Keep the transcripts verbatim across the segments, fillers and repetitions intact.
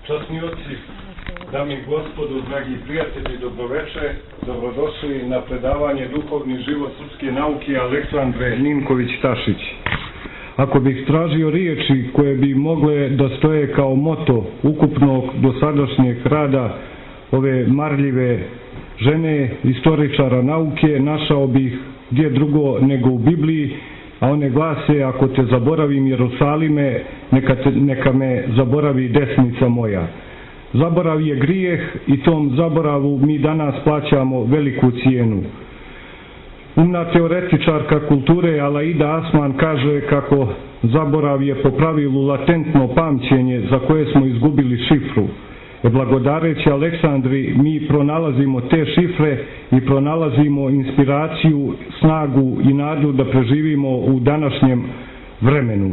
Časni oci, dame i gospodo, dragi prijatelji, dobroveče, dobrodošli na predavanje Duhovni život srpske nauke Aleksandre Ninković-Tašić. Ako bih tražio riječi koje bi mogle da stoje kao moto ukupnog dosadašnjeg rada ove marljive žene, istoričara nauke, našao bih gdje drugo nego u Bibliji, a one glase: ako te zaboravim Jerusalime, neka, te, neka me zaboravi desnica moja. Zaborav je grijeh i tom zaboravu mi danas plaćamo veliku cijenu. Umna teoretičarka kulture Alaida Asman kaže kako zaborav je po pravilu latentno pamćenje za koje smo izgubili šifru. E blagodareći Aleksandri mi pronalazimo te šifre i pronalazimo inspiraciju, snagu i nadu da preživimo u današnjem vremenu.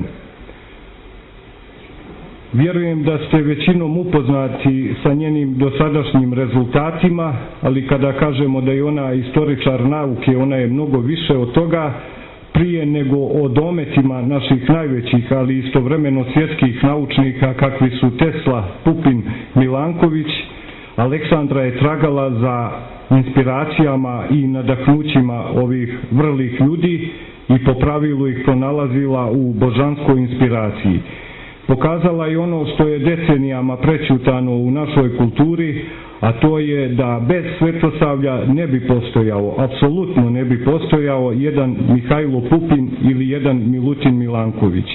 Vjerujem da ste većinom upoznati sa njenim dosadašnjim rezultatima, ali kada kažemo da je ona istoričar nauke, ona je mnogo više od toga. Prije nego o dometima naših najvećih, ali istovremeno svjetskih naučnika kakvi su Tesla, Pupin, Milanković, Aleksandra je tragala za inspiracijama i nadahnućima ovih vrlih ljudi i po pravilu ih pronalazila u božanskoj inspiraciji. Pokazala je ono što je decenijama prećutano u našoj kulturi, a to je da bez svetosavlja ne bi postojao, apsolutno ne bi postojao jedan Mihajlo Pupin ili jedan Milutin Milanković.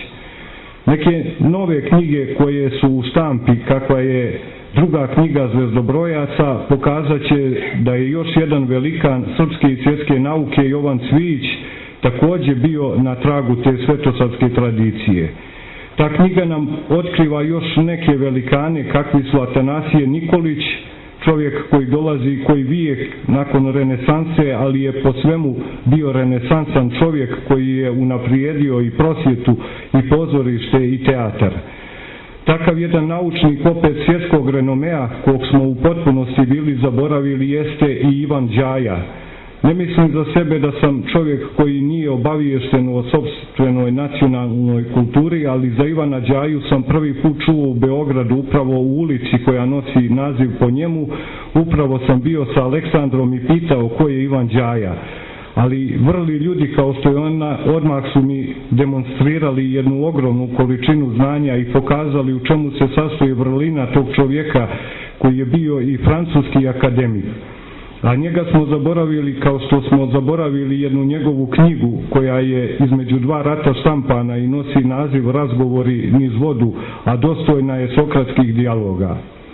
Neke nove knjige koje su u štampi, kakva je druga knjiga Zvezdobrojaca, pokazat će da je još jedan velikan srpske i svjetske nauke, Jovan Cvijić, također bio na tragu te svetosavske tradicije. Ta knjiga nam otkriva još neke velikane kakvi su Atanasije Nikolić, čovjek koji dolazi, koji vijek nakon renesanse, ali je po svemu bio renesansan čovjek koji je unaprijedio i prosvjetu i pozorište i teatar. Takav jedan naučnik opet svjetskog renomea, kog smo u potpunosti bili zaboravili, jeste i Ivan Đaja. Ne mislim za sebe da sam čovjek koji nije obaviješten o sopstvenoj nacionalnoj kulturi, ali za Ivana Đaju sam prvi put čuo u Beogradu, upravo u ulici koja nosi naziv po njemu. Upravo sam bio sa Aleksandrom i pitao ko je Ivan Đaja. Ali vrli ljudi kao što je ona, odmah su mi demonstrirali jednu ogromnu količinu znanja i pokazali u čemu se sastoji vrlina tog čovjeka koji je bio i francuski akademik. A njega smo zaboravili kao što smo zaboravili jednu njegovu knjigu koja je između dva rata štampana i nosi naziv Razgovori niz vodu, a dostojna je sokratskih dijaloga.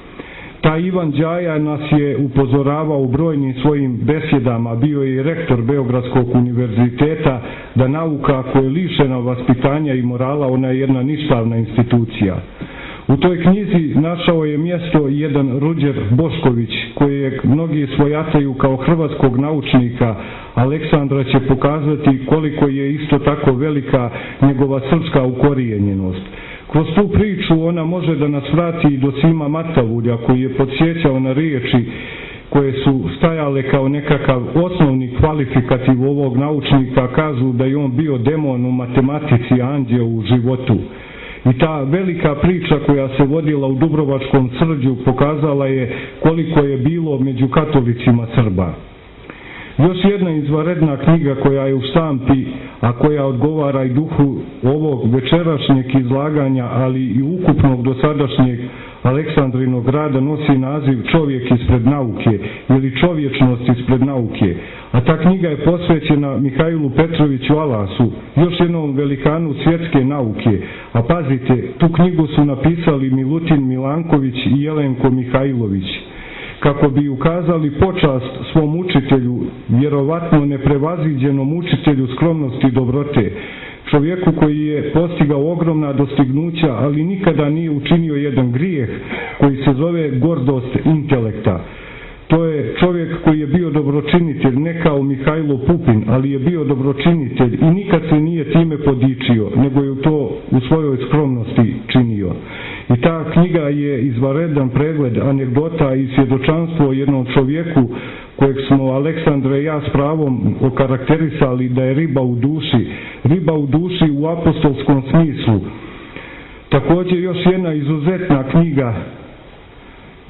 Taj Ivan Đaja nas je upozoravao u brojnim svojim besjedama, bio je i rektor Beogradskog univerziteta, da nauka koja je lišena vaspitanja i morala, ona je jedna ništavna institucija. U toj knjizi našao je mjesto jedan Ruđer Bošković, kojeg mnogi svojataju kao hrvatskog naučnika. Aleksandra će pokazati koliko je isto tako velika njegova srpska ukorijenjenost. Kroz tu priču ona može da nas vrati i do Sima Matavulja, koji je podsjećao na riječi koje su stajale kao nekakav osnovni kvalifikativ ovog naučnika. Kažu da je on bio demon u matematici, anđeo u životu. I ta velika priča koja se vodila u Dubrovačkom Srđu pokazala je koliko je bilo među katolicima Srba. Još jedna izvanredna knjiga koja je u štampi, a koja odgovara i duhu ovog večerašnjeg izlaganja, ali i ukupnog dosadašnjeg Aleksandrinog rada, nosi naziv Čovjek ispred nauke ili Čovječnost ispred nauke. A ta knjiga je posvećena Mihajlu Petroviću Alasu, još jednom velikanu svjetske nauke. A pazite, tu knjigu su napisali Milutin Milanković i Jelenko Mihajlović, kako bi ukazali počast svom učitelju, vjerovatno neprevaziđenom učitelju skromnosti i dobrote, čovjeku koji je postigao ogromna dostignuća, ali nikada nije učinio jedan grijeh koji se zove gordost intelekta. To je čovjek koji je bio dobročinitelj, ne kao Mihajlo Pupin, ali je bio dobročinitelj i nikad se nije time podičio, nego je to u svojoj skromnosti činio. I ta knjiga je izvanredan pregled anegdota i svjedočanstvo jednom čovjeku kojeg smo Aleksandra i ja s pravom okarakterisali da je riba u duši, riba u duši u apostolskom smislu. Također još jedna izuzetna knjiga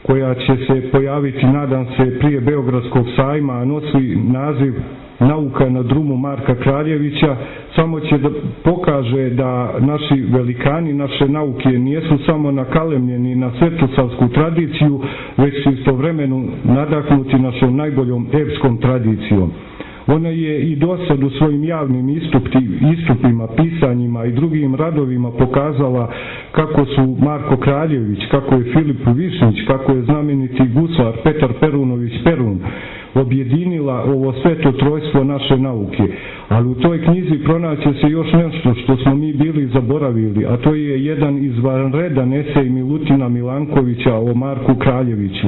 koja će se pojaviti, nadam se, prije Beogradskog sajma, a nosi naziv Nauka na drumu Marka Kraljevića, samo će da pokaže da naši velikani naše nauke nijesu samo nakalemljeni na svetosavsku tradiciju, već su istovremeno nadahnuti našom najboljom epskom tradicijom. Ona je i dosad u svojim javnim istupima, pisanjima i drugim radovima pokazala kako su Marko Kraljević, kako je Filip Višnjić, kako je znameniti gusar Petar Perunović Perun objedinila ovo sveto trojstvo naše nauke. Ali u toj knjizi pronaće se još nešto što smo mi bili zaboravili, a to je jedan izvanredan esej Milutina Milankovića o Marku Kraljeviću.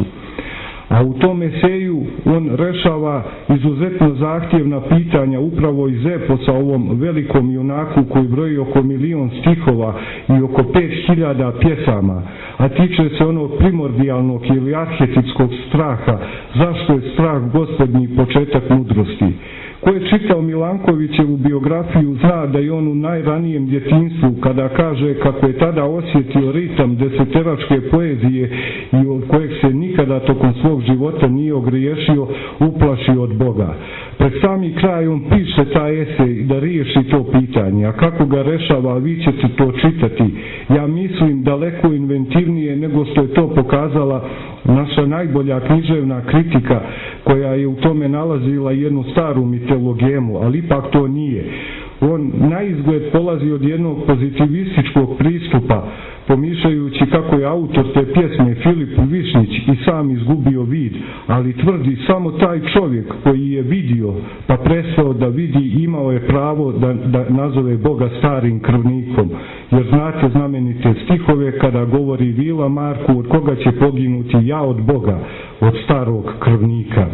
A u tom eseju on rešava izuzetno zahtjevna pitanja upravo iz eposa ovom velikom junaku koji broji oko milion stihova i oko pet hiljada pjesama, a tiče se onog primordijalnog ili arhetipskog straha. Zašto je strah gospodnji početak mudrosti? Ko je čitao Milankovićevu biografiju zna da je on u najranijem djetinjstvu, kada kaže kako je tada osjetio ritam deseteračke poezije i od kojeg se nikada tokom svog života nije ogriješio, uplašio od Boga. Pred sami kraj on piše taj esej da riješi to pitanje, a kako ga rešava, vi ćete to čitati. Ja mislim daleko inventivnije nego što je to pokazala naša najbolja književna kritika, koja je u tome nalazila jednu staru mitologemu, ali ipak to nije. On na izgled polazi od jednog pozitivističkog pristupa, pomišljajući kako je autor te pjesme Filip Višnjić i sam izgubio vid, ali tvrdi samo taj čovjek koji je vidio pa prestao da vidi imao je pravo da, da nazove Boga starim krvnikom. Jer znate znamenite stihove kada govori Vila Marku, od koga će poginuti ja od Boga, od starog krvnika.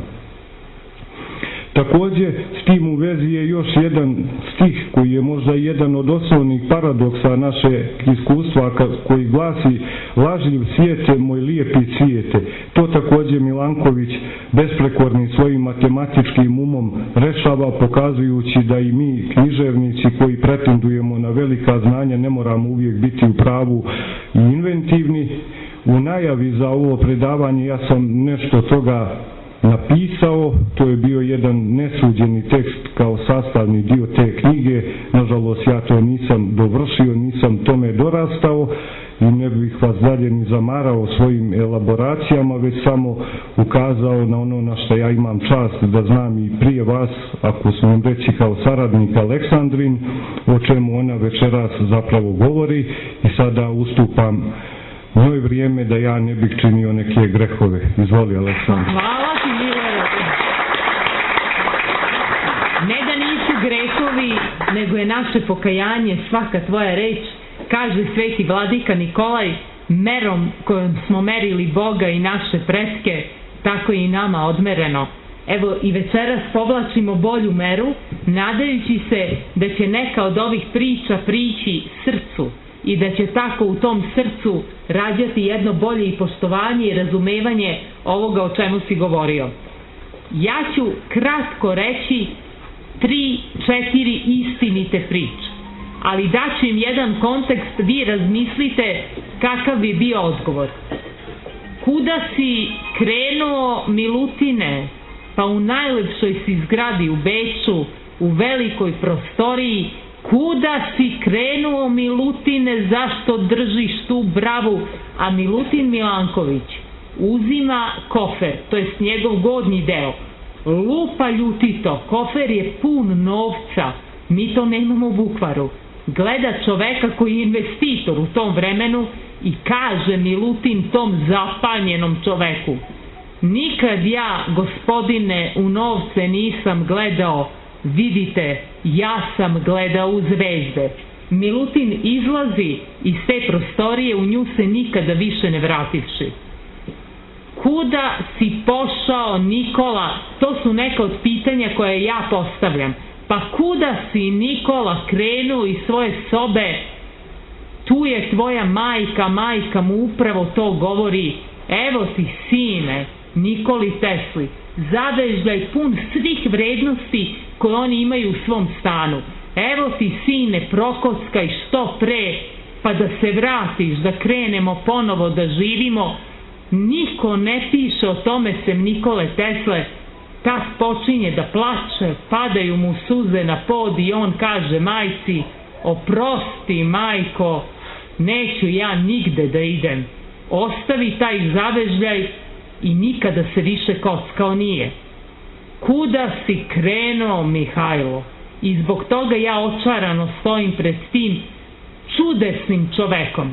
Također, s tim u vezi je još jedan stih koji je možda jedan od osnovnih paradoksa naše iskustva, koji glasi: lažljiv svijete, moj lijepi svijete. To također Milanković besprekornim svojim matematičkim umom rešava, pokazujući da i mi književnici koji pretendujemo na velika znanja ne moramo uvijek biti u pravu i inventivni. U najavi za ovo predavanje ja sam nešto toga napisao, to je bio jedan nesuđeni tekst kao sastavni dio te knjige. Nažalost, ja to nisam dovršio, nisam tome dorastao i ne bih vas dalje ni zamarao svojim elaboracijama, već samo ukazao na ono na što ja imam čast da znam i prije vas, ako smijem reći kao saradnik Aleksandrin, o čemu ona večeras zapravo govori, i sada ustupam njoj vrijeme da ja ne bih činio neke grehove. Izvoli, Aleksandar. Hvala ti, Milorad. Ne da nisu grehovi, nego je naše pokajanje svaka tvoja reč, kaže sveti vladika Nikolaj, merom kojom smo merili Boga i naše pretke, tako i nama odmereno. Evo i večeras povlačimo bolju meru, nadajući se da će neka od ovih priča prići srcu i da će tako u tom srcu rađati jedno bolje i poštovanje i razumevanje ovoga o čemu si govorio. Ja ću kratko reći tri, četiri istinite priče, ali daću im jedan kontekst, vi razmislite kakav bi bio odgovor. Kuda si krenuo, Milutine? Pa u najlepšoj si zgradi u Beču, u velikoj prostoriji. Kuda si krenuo, Milutine, zašto držiš tu bravu? A Milutin Milanković uzima kofer, to jest njegov gornji deo, lupa ljutito, kofer je pun novca, mi to nemamo u bukvaru. Gleda čoveka koji je investitor u tom vremenu i kaže Milutin tom zapanjenom čoveku: nikad ja, gospodine, u novce nisam gledao, vidite, ja sam gledao u zvezde. Milutin izlazi iz te prostorije, u nju se nikada više ne vrativši. Kuda si pošao, Nikola? To su neka od pitanja koje ja postavljam. Pa kuda si, Nikola, krenuo iz svoje sobe? Tu je tvoja majka, majka mu upravo to govori. Evo ti, sine, Nikoli Tesli, zavežljaj pun svih vrednosti koje oni imaju u svom stanu. Evo ti, sine, prokockaj što pre, pa da se vratiš, da krenemo ponovo da živimo. Niko ne piše o tome sem Nikole Tesle. Tas počinje da plače, padaju mu suze na pod i on kaže majci: oprosti majko, neću ja nigde da idem. Ostavi taj zavežljaj i nikada se više kockao nije. Kuda si krenuo, Mihajlo? I zbog toga ja očarano stojim pred tim čudesnim čovekom.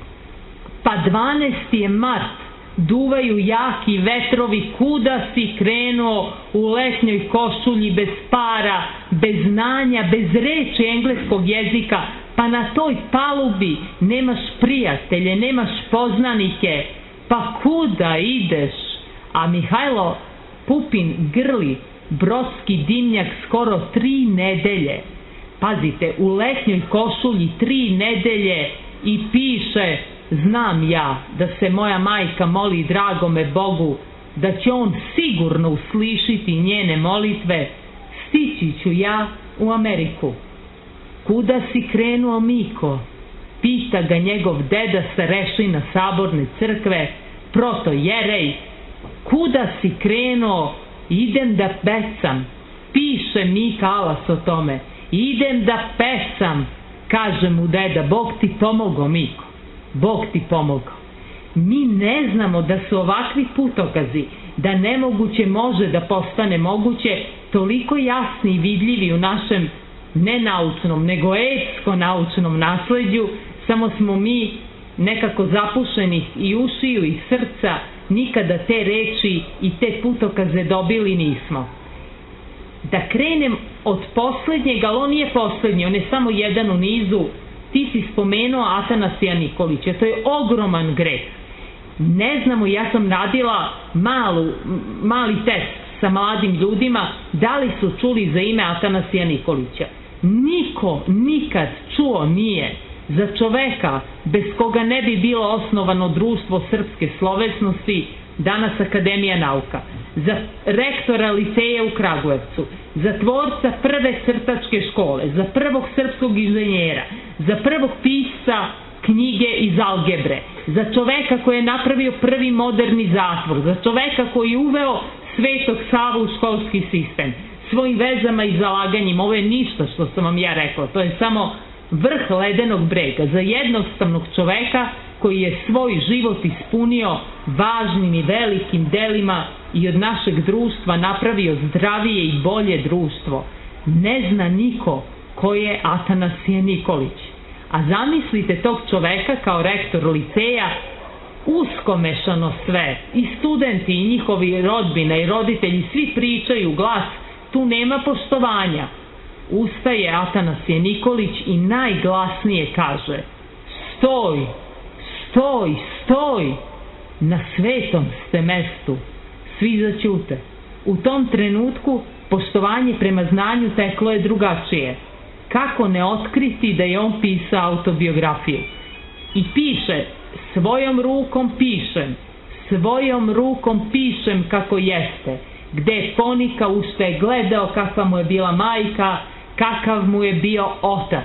Pa dvanaesti je mart, duvaju jaki vetrovi, kuda si krenuo u letnjoj košulji bez para, bez znanja, bez reči engleskog jezika, pa na toj palubi nemaš prijatelje, nemaš poznanike, pa kuda ideš? A Mihajlo Pupin grli brodski dimnjak skoro tri nedelje. Pazite, u letnjoj košulji tri nedelje i piše: znam ja da se moja majka moli dragome Bogu, da će on sigurno uslišiti njene molitve, stići ću ja u Ameriku. Kuda si krenuo, Miko? Pita ga njegov deda starešina saborne crkve, protojerej. Kuda si krenuo? Idem da pecam. Piše Mika Alas o tome. Idem da pesam, kaže mu deda. Bog ti pomogao, Miko. Bog ti pomogao. Mi ne znamo da su ovakvi putokazi, da nemoguće može da postane moguće, toliko jasni i vidljivi u našem ne naučnom, nego etsko-naučnom nasleđu, samo smo mi nekako zapušenih i ušiju i srca, nikada te reči i te putokaze dobili nismo. Da krenem od poslednjeg, ali on nije poslednji, on je samo jedan u nizu. Ti si spomenuo Atanasija Nikolića, to je ogroman greh. Ne znamo, ja sam radila malu, mali test sa mladim ljudima, da li su čuli za ime Atanasija Nikolića. Niko nikad čuo nije za čoveka bez koga ne bi bilo osnovano društvo srpske slovesnosti, danas Akademija nauka, za rektora liceja u Kragujevcu, za tvorca prve crtačke škole, za prvog srpskog inženjera, za prvog pisca knjige iz algebre, za čoveka koji je napravio prvi moderni zatvor, za čoveka koji je uveo Svetog Savu u školski sistem, svojim vezama i zalaganjima. Ovo je ništa što sam vam ja rekla, to je samo vrh ledenog brega, za jednostavnog čoveka koji je svoj život ispunio važnim i velikim delima i od našeg društva napravio zdravije i bolje društvo. Ne zna niko ko je Atanasije Nikolić. A zamislite tog čoveka kao rektor liceja, uskomešano sve, i studenti i njihovi rodbina i roditelji, svi pričaju glas, tu nema poštovanja. Ustaje Atanasije Nikolić i najglasnije kaže: stoj, stoj, stoj, na svetom ste mestu. Svi zaćute. U tom trenutku poštovanje prema znanju teklo je drugačije. Kako ne otkriti da je on pisao autobiografiju? I piše: svojom rukom pišem, svojom rukom pišem kako jeste, gde je ponika u što je gledao kakva mu je bila majka, kakav mu je bio otac.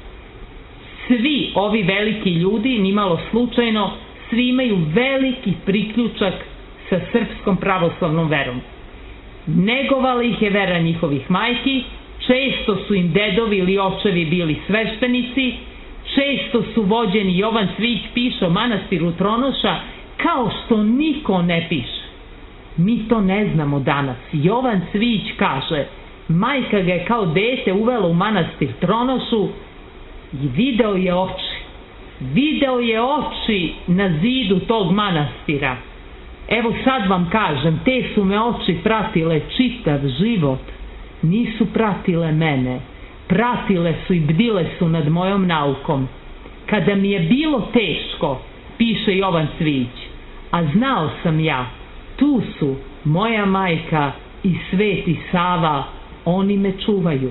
Svi ovi veliki ljudi, nimalo slučajno, svi imaju veliki priključak sa srpskom pravoslavnom verom. Negovala ih je vera njihovih majki, često su im dedovi ili očevi bili sveštenici, često su vođeni. Jovan Cvijić piše o manastiru Tronoša kao što niko ne piše. Mi to ne znamo danas. Jovan Cvijić kaže: majka ga je kao dete uvela u manastir Tronošu i video je oči. Video je oči na zidu tog manastira. Evo sad vam kažem, te su me oči pratile čitav život. Nisu pratile mene. Pratile su i bdile su nad mojom naukom. Kada mi je bilo teško, piše Jovan Cvijić, a znao sam ja, tu su moja majka i Sveti Sava, oni me čuvaju.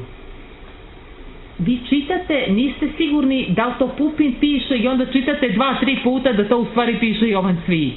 Vi čitate, niste sigurni da li to Pupin piše i onda čitate dva, tri puta da to u stvari piše Jovan Cvijić.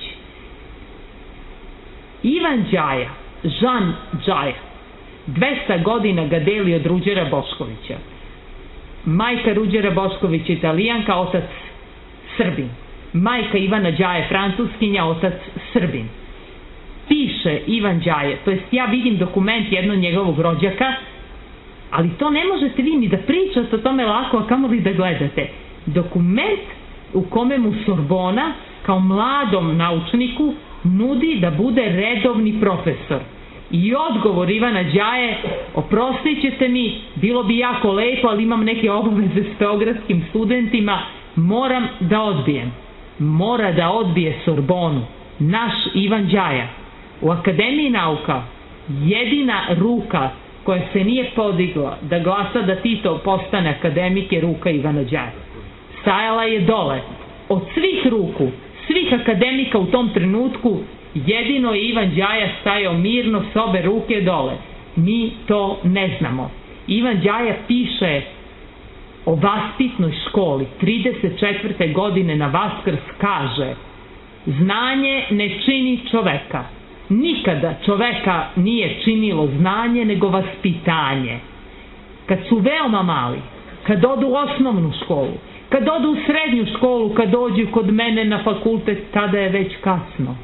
Ivan Đaja, Žan Đaja, dvesta godina ga deli od Ruđera Boškovića. Majka Ruđera Boškovića Italijanka, otac Srbin. majka Ivana Đaje Francuskinja, otac Srbin. Piše Ivan Đaje, to jest ja vidim dokument jednog njegovog rođaka, ali to ne možete vi ni da pričate o tome lako, a kamoli da gledate. Dokument u kome mu Sorbona kao mladom naučniku nudi da bude redovni profesor. I odgovor Ivana Đaje: oprostit ćete mi, bilo bi jako lepo, ali imam neke obaveze s beogradskim studentima, moram da odbijem. Mora da odbije Sorbonu. Naš Ivan Đaja. U Akademiji nauka jedina ruka koja se nije podigla da glasa da Tito postane akademik je ruka Ivana Đaje. Stajala je dole. Od svih ruku, svih akademika u tom trenutku, jedino je Ivan Đaja stajao mirno s obe ruke dole. Mi to ne znamo. Ivan Đaja piše o vaspitnoj školi trideset četvrte godine na Vaskrs, kaže: znanje ne čini čoveka. Nikada čoveka nije činilo znanje nego vaspitanje. Kad su veoma mali, kad odu u osnovnu školu, kad odu u srednju školu, kad dođu kod mene na fakultet, tada je već kasno.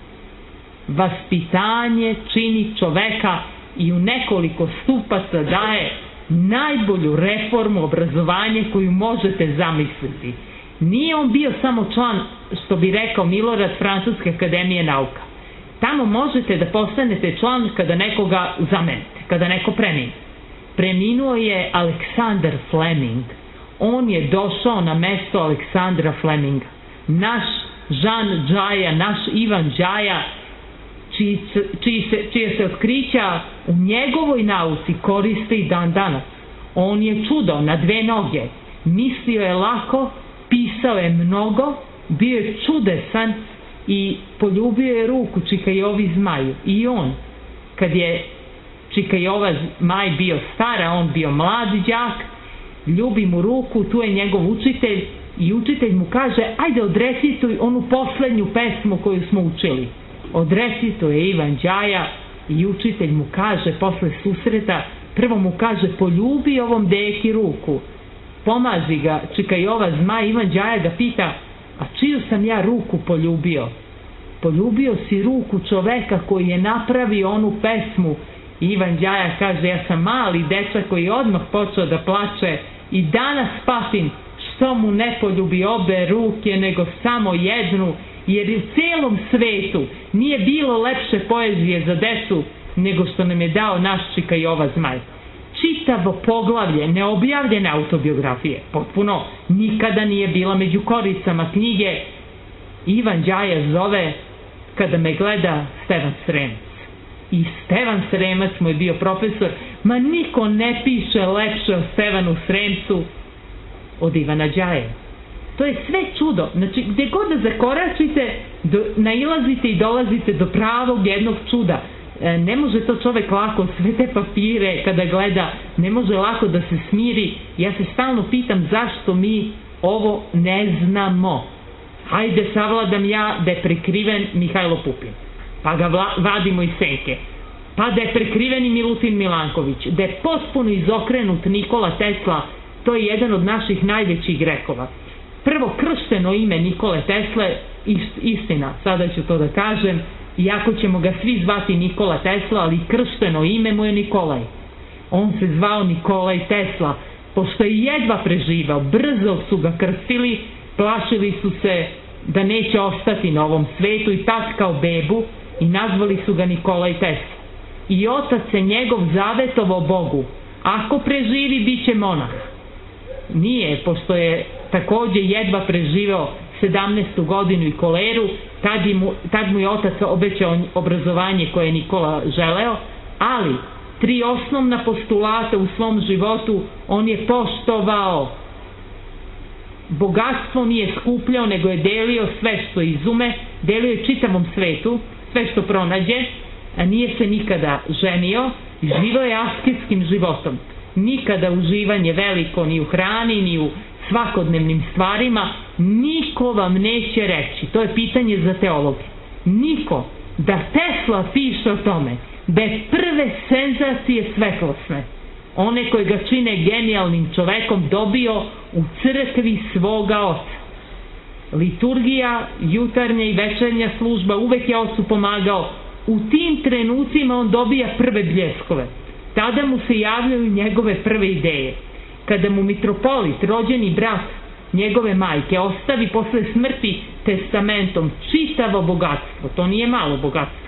Vaspitanje čini čoveka i u nekoliko stupaca daje najbolju reformu obrazovanja koju možete zamisliti. Nije on bio samo član, što bi rekao Milorad, Francuske akademije nauka. Tamo možete da postanete član kada nekoga zamenite, kada neko premine. Preminuo je Aleksandar Fleming. On je došao na mesto Aleksandra Fleminga. Naš Žan Đaja, naš Ivan Đaja, čiji, čiji se, čije se otkrića u njegovoj nauci koriste i dan danas. On je čudo na dve noge. Mislio je lako, pisao je mnogo, bio je čudesan i poljubio je ruku Čikajovi zmaju. I on, kad je Čikajova zmaj bio stara, on bio mladi đak, ljubi mu ruku, tu je njegov učitelj i učitelj mu kaže: ajde odrecituj onu poslednju pesmu koju smo učili. Odrecituje Ivan Đaja i učitelj mu kaže posle susreta, prvo mu kaže: poljubi ovom deki ruku. Pomazi ga Čikajova zmaj, Ivan Đaja ga pita: a čiju sam ja ruku poljubio? Poljubio si ruku čoveka koji je napravio onu pesmu. Ivan Đaja kaže: ja sam mali dečak koji je odmah počeo da plače i danas patim što mu ne poljubi obe ruke nego samo jednu, jer u celom svetu nije bilo lepše poezije za decu nego što nam je dao naš Čikajova zmaj. Čitavo poglavlje neobjavljene autobiografije, potpuno nikada nije bila među koricama knjige, Ivan Đaja zove kada me gleda Stevan Sremac. I Stevan Sremac mu je bio profesor, ma niko ne piše lepše o Stevanu Sremcu od Ivana Đaje. To je sve čudo. Znači, gde god da zakoračite, do, nailazite i dolazite do pravog jednog čuda. E, ne može to čovek lako, sve te papire kada gleda, ne može lako da se smiri. Ja se stalno pitam zašto mi ovo ne znamo. Hajde savladam ja da je prekriven Mihajlo Pupin, pa ga vla, vadimo iz senke. Pa da je prekriveni Milutin Milanković, da je potpuno izokrenut Nikola Tesla, to je jedan od naših najvećih grehova. Prvo, kršteno ime Nikole Tesle, istina, sada ću to da kažem, iako ćemo ga svi zvati Nikola Tesla, ali kršteno ime mu je Nikolaj. On se zvao Nikolaj Tesla, pošto je jedva preživao, brzo su ga krstili, plašili su se da neće ostati na ovom svetu i tackao bebu i nazvali su ga Nikolaj Tesla. I otac se njegov zavetovao Bogu: ako preživi, bit će monah. Nije, pošto je takođe jedva preživeo sedamnaestu godinu i koleru, tad, mu, tad mu je otac obećao obrazovanje koje je Nikola želeo, ali tri osnovna postulata u svom životu on je poštovao. Bogatstvo nije skupljao, nego je delio sve što izume, delio je čitavom svetu, sve što pronađe, a nije se nikada ženio, živao je asketskim životom. Nikada uživanje veliko ni u hrani, ni u svakodnevnim stvarima, niko vam neće reći, to je pitanje za teologe, niko, da Tesla piše o tome, da je prve senzacije svetlosne, one koje ga čine genijalnim čovekom, dobio u crkvi svoga oca. liturgija, jutarnja i večernja služba, uvek je ocu pomagao. U tim trenucima on dobija prve bljeskove. Tada mu se javljaju njegove prve ideje. Kada mu mitropolit, rođeni brat njegove majke, ostavi posle smrti testamentom čitavo bogatstvo, to nije malo bogatstvo.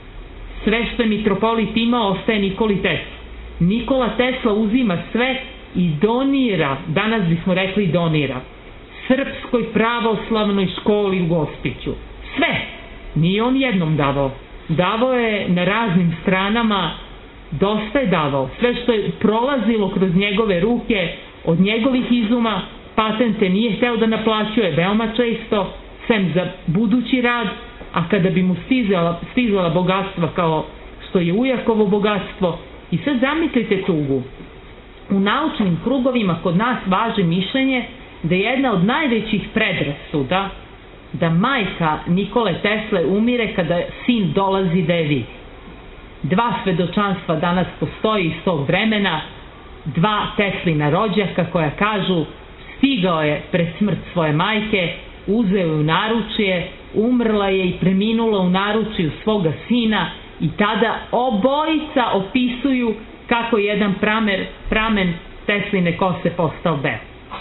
Sve što je mitropolit imao ostaje Nikoli Tesla. Nikola Tesla uzima sve i donira, danas bismo rekli donira, Srpskoj pravoslavnoj školi u Gospiću. Sve. Nije on jednom davao. Davao je na raznim stranama, dosta je davao. Sve što je prolazilo kroz njegove ruke, od njegovih izuma, patente nije hteo da naplaćuje veoma često, sem za budući rad, a kada bi mu stizala, stizala bogatstva kao što je ujakovo bogatstvo. I sad zamislite tugu. U naučnim krugovima kod nas važi mišljenje da je jedna od najvećih predrasuda da majka Nikole Tesle umire kada sin dolazi da je vidi. Dva svedočanstva danas postoji iz tog vremena, dva Teslina rođaka koja kažu stigao je pred smrt svoje majke, uzeo je u naručje, umrla je i preminula u naručju svoga sina i tada obojica opisuju kako jedan pramer, pramen Tesline kose postao beo.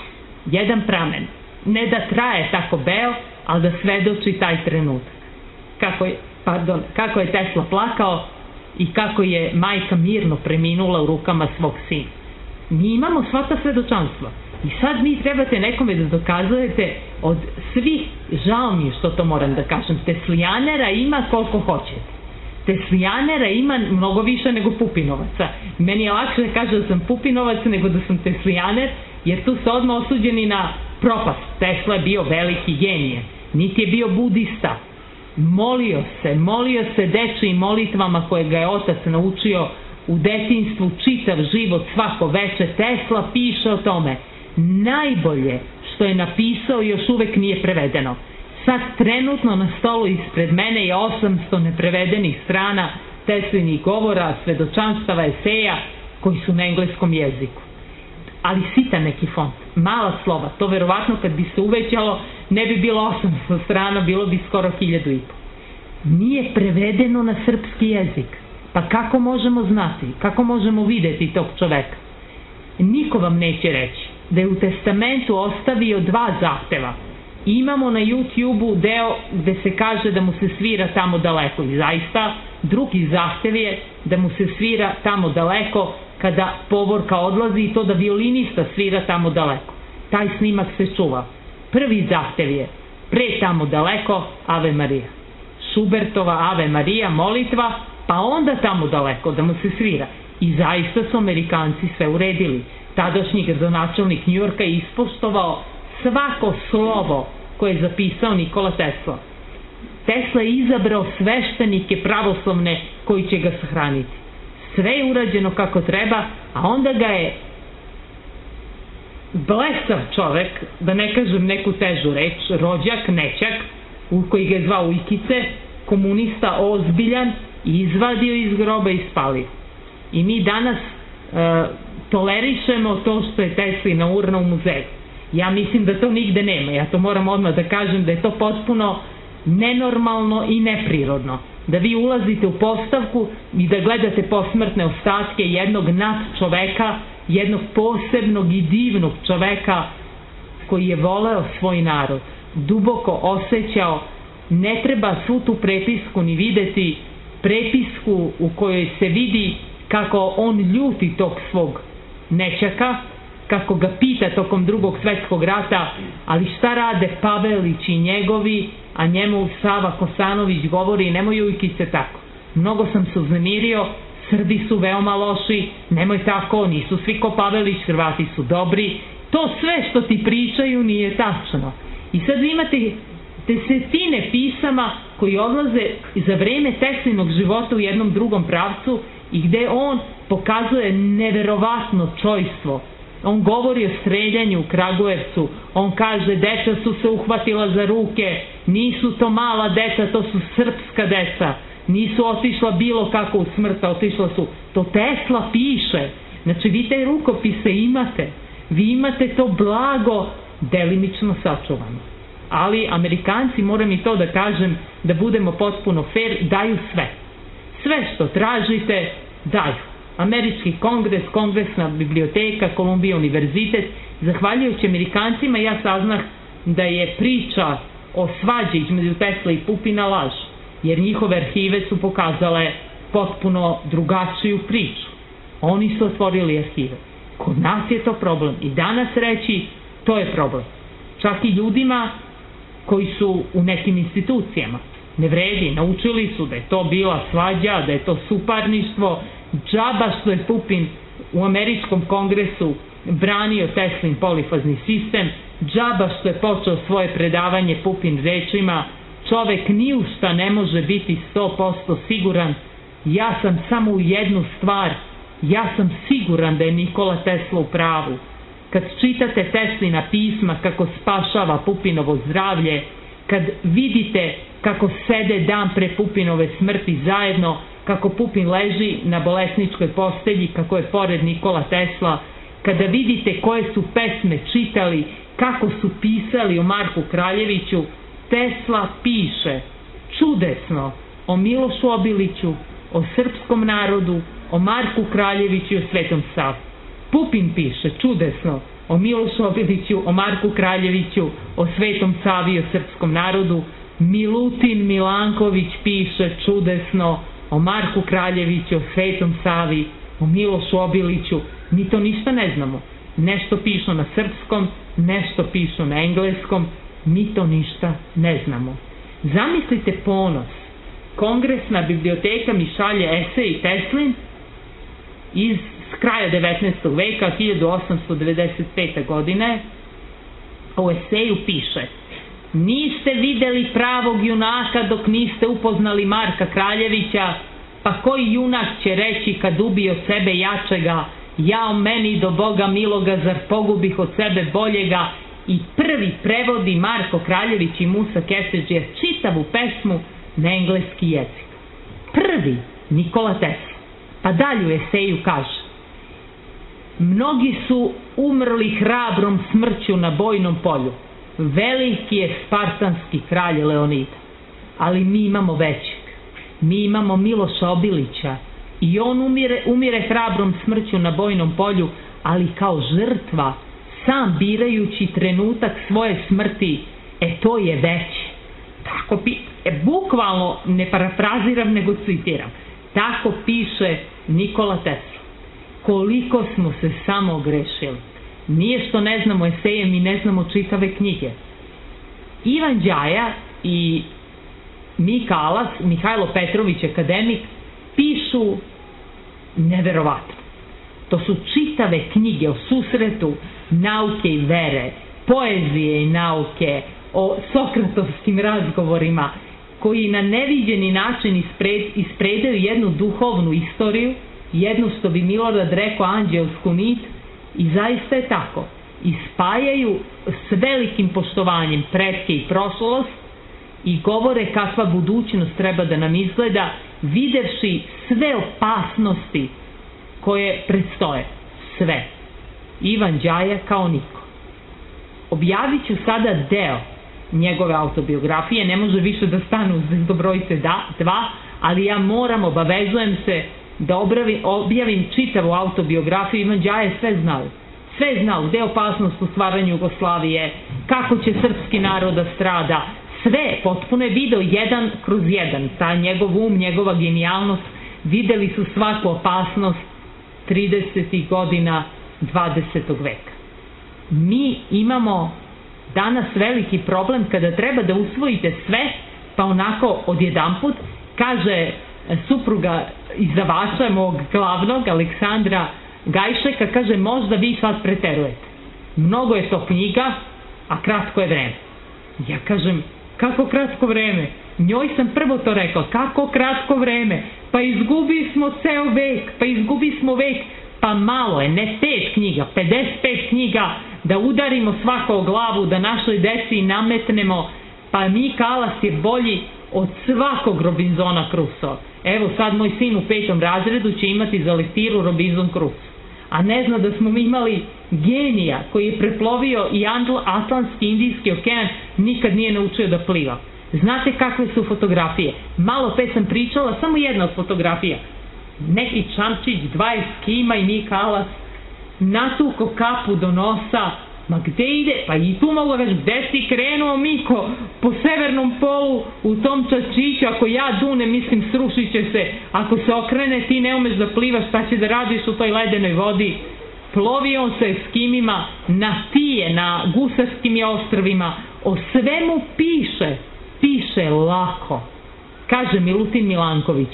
Jedan pramen. Ne da traje tako beo, ali da svedoči taj trenutak. Kako je, pardon, kako je Tesla plakao i kako je majka mirno preminula u rukama svog sina. Mi imamo sva ta svedočanstva. I sad mi trebate nekome da dokazujete od svih, žao mi je što to moram da kažem, teslijanera ima koliko hoćete. Teslijanera ima mnogo više nego Pupinovaca. Meni je lakše da kažem da sam Pupinovac nego da sam teslijaner, jer tu ste odmah osuđeni na propast. Tesla je bio veliki genije, niti je bio budista. Molio se, molio se dečijim molitvama koje ga je otac naučio u detinjstvu čitav život svako veče. Tesla piše o tome. Najbolje što je napisao još uvek nije prevedeno. Sad trenutno na stolu ispred mene je osamsto neprevedenih strana Teslinih govora, svedočanstava, eseja koji su na engleskom jeziku. Ali sitan neki font, mala slova, to verovatno kad bi se uvećalo ne bi bilo osamsto strana, bilo bi skoro hiljadu i po. Nije prevedeno na srpski jezik. Pa kako možemo znati, kako možemo videti tog čoveka? Niko vam neće reći da je u testamentu ostavio dva zahteva. Imamo na YouTube-u deo gde se kaže da mu se svira tamo daleko i zaista drugi zahtev je da mu se svira tamo daleko kada povorka odlazi i to da violinista svira tamo daleko. Taj snimak se čuva. Prvi zahtev je pre tamo daleko Ave Marija. Šubertova Ave Marija molitva, pa onda tamo daleko da mu se svira. I zaista su Amerikanci sve uredili. Tadašnji gradonačelnik Njujorka je ispoštovao svako slovo koje je zapisao Nikola Tesla. Tesla je izabrao sveštenike pravoslavne koji će ga sahraniti. Sve je urađeno kako treba, a onda ga je blesav čovek, da ne kažem neku težu reč, rođak, nećak, u koji ga je zvao Ujkice, komunista ozbiljan, izvadio iz groba i spalio. I mi danas e, tolerišemo to što je Teslina urna u muzeju. Ja mislim da to nigde nema. Ja to moram odmah da kažem da je to potpuno nenormalno i neprirodno. Da vi ulazite u postavku i da gledate posmrtne ostatke jednog nad čoveka, jednog posebnog i divnog čoveka koji je voleo svoj narod, duboko osjećao. Ne treba svu tu prepisku ni videti, prepisku u kojoj se vidi kako on ljuti tog svog nećaka, kako ga pita tokom drugog svetskog rata, ali šta rade Pavelić i njegovi, a njemu Sava Kosanović govori nemoj Ujkice tako. Mnogo sam se uznemirio, Srbi su veoma loši, nemoj tako, nisu svi ko Pavelić, Hrvati su dobri. To sve što ti pričaju nije tačno. I sad vi imate desetine pisama koji odlaze za vreme Teslinog života u jednom drugom pravcu i gde on pokazuje neverovatno čojstvo. On govori o streljanju u Kragujevcu, on kaže deca su se uhvatila za ruke, nisu to mala deca, to su srpska deca, nisu otišla bilo kako u smrt, otišla su, to Tesla piše. Znači vi te rukopise imate, vi imate to blago delimično sačuvano. ali Amerikanci, moram i to da kažem, da budemo potpuno fair, daju sve. Sve što tražite, daju. Američki kongres, kongresna biblioteka, Kolumbija univerzitet, zahvaljujući Amerikancima ja saznah da je priča o svađi između Tesla i Pupina laž, jer njihove arhive su pokazale potpuno drugačiju priču. Oni su otvorili arhive. Kod nas je to problem. I danas reći, to je problem. Čak i ljudima koji su u nekim institucijama. Ne vredi, naučili su da je to bila svađa, da je to suparništvo, džaba što je Pupin u američkom kongresu branio Teslin polifazni sistem, džaba što je počeo svoje predavanje Pupin rečima, čovek ni u šta ne može biti sto posto siguran, ja sam samo u jednu stvar, ja sam siguran da je Nikola Tesla u pravu. Kad čitate Teslina pisma kako spašava Pupinovo zdravlje, kad vidite kako sede dan pre Pupinove smrti zajedno, kako Pupin leži na bolesničkoj postelji, kako je pored Nikola Tesla, kada vidite koje su pesme čitali, kako su pisali o Marku Kraljeviću, Tesla piše čudesno o Milošu Obiliću, o srpskom narodu, o Marku Kraljeviću i o Svetom Savi. Pupin piše čudesno o Milošu Obiliću, o Marku Kraljeviću, o Svetom Savi i o srpskom narodu. Milutin Milanković piše čudesno o Marku Kraljeviću, o Svetom Savi, o Milošu Obiliću. Mi to ništa ne znamo. Nešto pišu na srpskom, nešto pišu na engleskom, mi to ništa ne znamo. Zamislite ponos. Kongresna biblioteka mi šalje esej Teslin iz kraja devetnaestog veka, hiljadu osamsto devedeset pete. godine. U eseju piše: niste videli pravog junaka dok niste upoznali Marka Kraljevića, pa koji junak će reći kad ubi od sebe jačega, jao meni do Boga miloga, zar pogubih od sebe boljega? I prvi prevodi Marko Kraljević i Musa Keseđija čitavu pesmu na engleski jezik. Prvi Nikola Tesla. Pa dalje u eseju kaže: mnogi su umrli hrabrom smrću na bojnom polju. Veliki je spartanski kralj Leonida. Ali mi imamo većeg. Mi imamo Miloša Obilića i on umire, umire hrabrom smrću na bojnom polju, ali kao žrtva, sam birajući trenutak svoje smrti. E to je veće. Tako pi, e, bukvalno ne parafraziram nego citiram. Tako piše Nikola Tesla. Koliko smo se samo grešili. Nije što ne znamo eseje, mi ne znamo čitave knjige. Ivan Đaja i Mika Alas, Mihajlo Petrović, akademik, pišu neverovatno. To su čitave knjige o susretu nauke i vere, poezije i nauke, o sokratovskim razgovorima, koji na neviđeni način ispred, ispredaju jednu duhovnu istoriju, jednu, što bi Milorad rekao, anđelsku nit, i zaista je tako. Ispajaju s velikim poštovanjem pretke i prošlost i govore kakva budućnost treba da nam izgleda, videvši sve opasnosti koje predstoje. Sve. Ivan Đaja kao niko. Objavit ću sada deo njegove autobiografije, ne može više da stanu uz Zvezdobrojice dva, ali ja moram, obavezujem se da objavim čitavu autobiografiju. Ivan Đaja je sve znao. Sve je znao, gde je opasnost u stvaranju Jugoslavije, kako će srpski narod da strada, sve, potpuno je video jedan kroz jedan. Ta njegov um, njegova genijalnost, videli su svaku opasnost tridesetih godina dvadesetog veka. Mi imamo danas veliki problem kada treba da usvojite sve, pa onako odjedanput, kaže supruga izdavača mog glavnog, Aleksandra Gajšeka, kaže, možda vi sad preterujete. Mnogo je to knjiga, a kratko je vreme. Ja kažem, kako kratko vreme? Njoj sam prvo to rekla, kako kratko vreme? Pa izgubi smo ceo vek, pa izgubi smo vek, pa malo je, ne pet knjiga, pedeset pet knjiga, da udarimo svako o glavu, da našoj deci nametnemo, pa Mika Alas je bolji od svakog Robinsona Crusoe. Evo sad moj sin u petom razredu će imati za lektiru Robinson Crusoe. a ne zna da smo mi imali genija koji je preplovio i Atlantski Indijski okean, nikad nije naučio da pliva. Znate kakve su fotografije? Malo pe sam pričala, samo jedna od fotografija. Neki čamčić, dvadeset kima i Mika Alas natuko kapu do nosa. Ma gde ide? Pa i tu mogu reći, gde si krenuo, Miko? Po severnom polu, u tom čačiću, ako ja dunem, mislim, srušit će se. Ako se okrene, ti ne umeš da plivaš, šta će da radiš u toj ledenoj vodi? Plovi on sa eskimima na Tije, na Gusarskim ostrvima. O svemu piše. Piše lako. Kaže Milutin Milanković.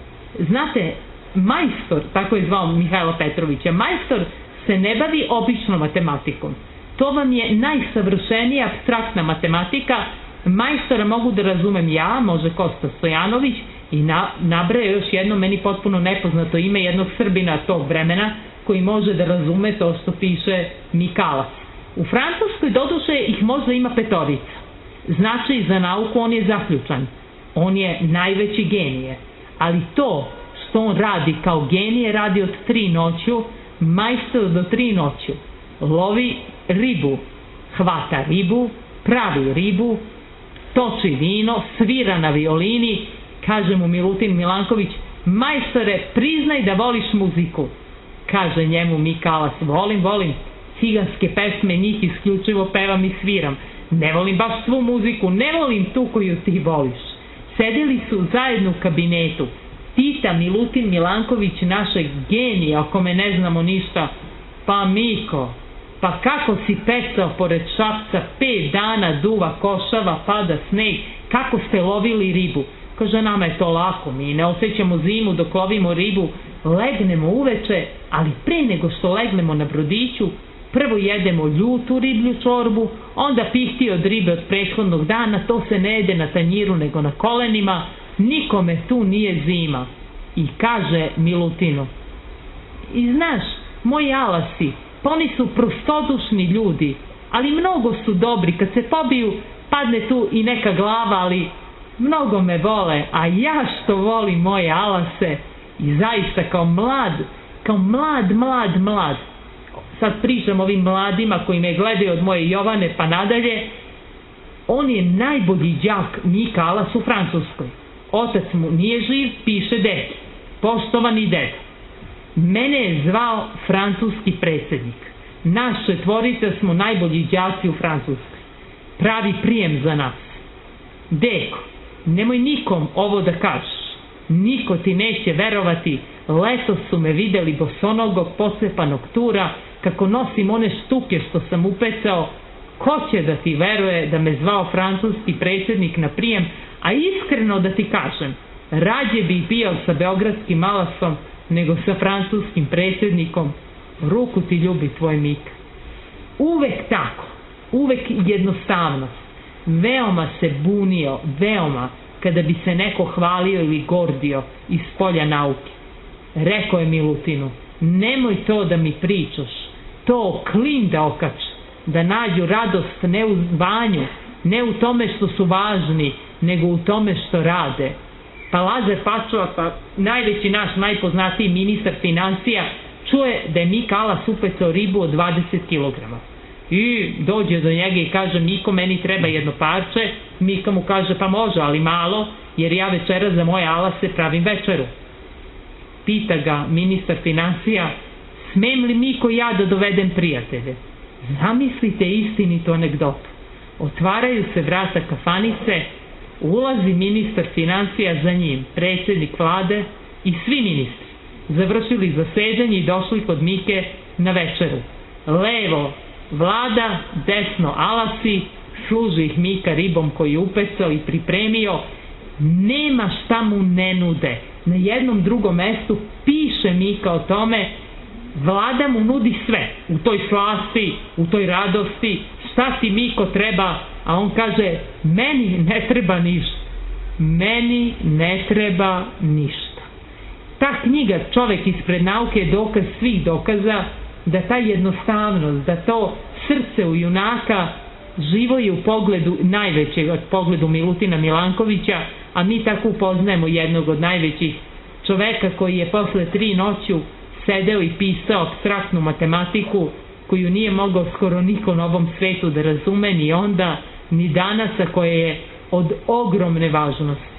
Znate, majstor, tako je zvao Mihajla Petrovića, majstor se ne bavi običnom matematikom. To vam je najsavršenija apstraktna matematika. Majstora mogu da razumem ja, može Kosta Stojanović, i na, nabraje još jedno meni potpuno nepoznato ime jednog Srbina tog vremena koji može da razume to što piše Mikalac. U Francuskoj doduše ih možda ima petorica. Znači za nauku on je zaključan. On je najveći genije. Ali to što on radi kao genije radi od tri noću, majstor do tri noću. Lovi ribu, hvata ribu, pravi ribu, toči vino, svira na violini. Kaže mu Milutin Milanković, majstore, priznaj da voliš muziku. Kaže njemu Mikalas, volim, volim, ciganske pesme, njih isključivo pevam i sviram. Ne volim baš svu muziku, ne volim tu koju ti voliš. Sedeli su zajedno u kabinetu. Pita Milutin Milanković našeg genija, o kome ne znamo ništa, pa Miko, pa kako si pecao pored Šapca, pet dana duva košava, pada sneg, kako ste lovili ribu? Kaže, nama je to lako, mi ne osjećamo zimu dok lovimo ribu, legnemo uveče, ali pre nego što legnemo na brodiću, prvo jedemo ljutu riblju čorbu, onda pihti od ribe od prethodnog dana, to se ne jede na tanjiru nego na kolenima, nikome tu nije zima. I kaže Milutinu, i znaš, moji alasi, pa oni su prostodušni ljudi, ali mnogo su dobri, kad se pobiju, padne tu i neka glava, ali mnogo me vole, a ja što volim moje alase, i zaista kao mlad, kao mlad, mlad, mlad, sad pričam ovim mladima koji me gledaju od moje Jovane pa nadalje, on je najbolji đak Mika Alas u Francuskoj. Otac mu nije živ, piše ded, poštovani ded. Mene je zvao francuski predsjednik. Naš četvorica smo najbolji đaci u Francuskoj. Pravi prijem za nas. Deko, nemoj nikom ovo da kažeš. Niko ti neće verovati. Letos su me videli bosonogog pocepanog tura kako nosim one štuke što sam upecao. Ko će da ti veruje da me zvao francuski predsjednik na prijem, a iskreno da ti kažem, rađe bi bio sa beogradskim alasom nego sa francuskim predsjednikom. Ruku ti ljubi tvoj Mika. Uvek tako, uvek jednostavnost. Veoma se bunio, veoma, kada bi se neko hvalio ili gordio iz polja nauke. Rekao je Milutinu, nemoj to da mi pričaš, to klin da okač, da nađu radost ne u zvanju, ne u tome što su važni, nego u tome što rade. Pa Lazar Pačova, pa najveći naš, najpoznatiji ministar financija, čuje da je Mika Alas upecao ribu od dvadeset kilograma. I dođe do njega i kaže, Miko, meni treba jedno parče. Mika mu kaže, pa može, ali malo, jer ja večera za moje alase pravim večeru. Pita ga ministar financija, smem li Miko ja da dovedem prijatelje? Zamislite istinitu anegdotu. Otvaraju se vrata kafanice, ulazi ministar financija za njim, predsjednik vlade i svi ministri. Završili zasedanje i došli kod Mike na večeru. Levo vlada, desno alasi, služi ih Mika ribom koju je upecao i pripremio. Nema šta mu ne nude. Na jednom drugom mestu piše Mika o tome, vlada mu nudi sve, u toj slasti, u toj radosti, šta ti Miko treba, a on kaže, meni ne treba ništa, meni ne treba ništa. Ta knjiga Čovek ispred nauke je dokaz svih dokaza da ta jednostavnost, da to srce u junaka živo je u pogledu najvećeg, od pogledu Milutina Milankovića, a mi tako upoznajemo jednog od najvećih čoveka koji je posle tri noću sedeo i pisao apstraktnu matematiku koju nije mogao skoro niko na ovom svetu da razume ni onda, ni danas, a koja je od ogromne važnosti.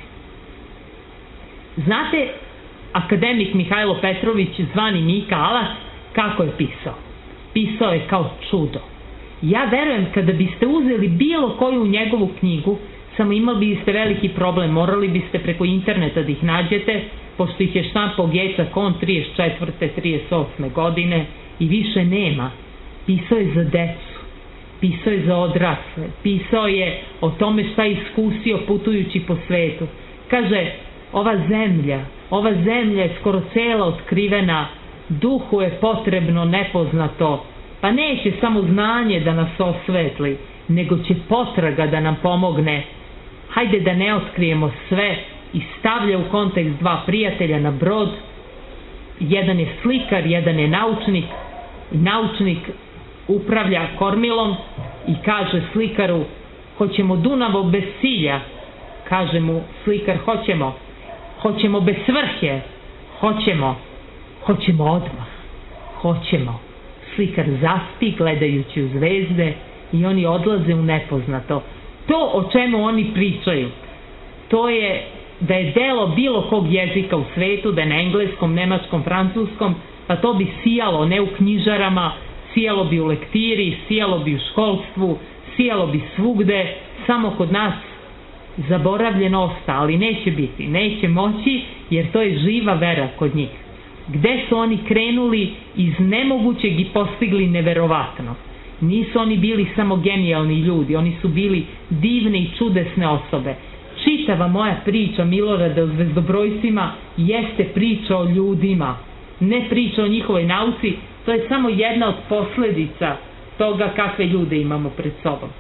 Znate, akademik Mihajlo Petrović, zvani Mika Alas, kako je pisao? Pisao je kao čudo. Ja verujem kada biste uzeli bilo koju njegovu knjigu, samo imali biste veliki problem, morali biste preko interneta da ih nađete, pošto ih je štampao Geca Kon trideset četvrte trideset osme godine i više nema. Pisao je za decu, pisao je za odrasle, pisao je o tome šta je iskusio putujući po svetu. Kaže, ova zemlja, ova zemlja je skoro cela otkrivena, duhu je potrebno nepoznato, pa neće samo znanje da nas osvetli, nego će potraga da nam pomogne. Hajde da ne otkrijemo sve, i stavlja u kontekst dva prijatelja na brod. Jedan je slikar, jedan je naučnik. Naučnik upravlja kormilom i kaže slikaru, hoćemo Dunavo bez cilja. Kaže mu slikar, hoćemo. Hoćemo bez svrhe. Hoćemo. Hoćemo odmah. Hoćemo. Slikar zaspi gledajući u zvezde i oni odlaze u nepoznato. To o čemu oni pričaju, to je da je delo bilo kog jezika u svetu, da je na engleskom, nemačkom, francuskom, pa to bi sijalo ne u knjižarama, sijalo bi u lektiri, sijalo bi u školstvu, sijalo bi svugde, samo kod nas zaboravljeno osta, ali neće biti, neće moći, jer to je živa vera kod njih. Gde su oni krenuli iz nemogućeg i postigli neverovatno. Nisu oni bili samo genijalni ljudi, oni su bili divne i čudesne osobe. Čitava moja priča Milorada o zvezdobrojcima jeste priča o ljudima, ne priča o njihovoj nauci, to je samo jedna od posledica toga kakve ljude imamo pred sobom.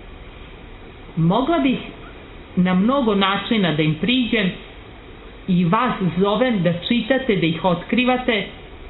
Mogla bih na mnogo načina da im priđem i vas zovem da čitate, da ih otkrivate.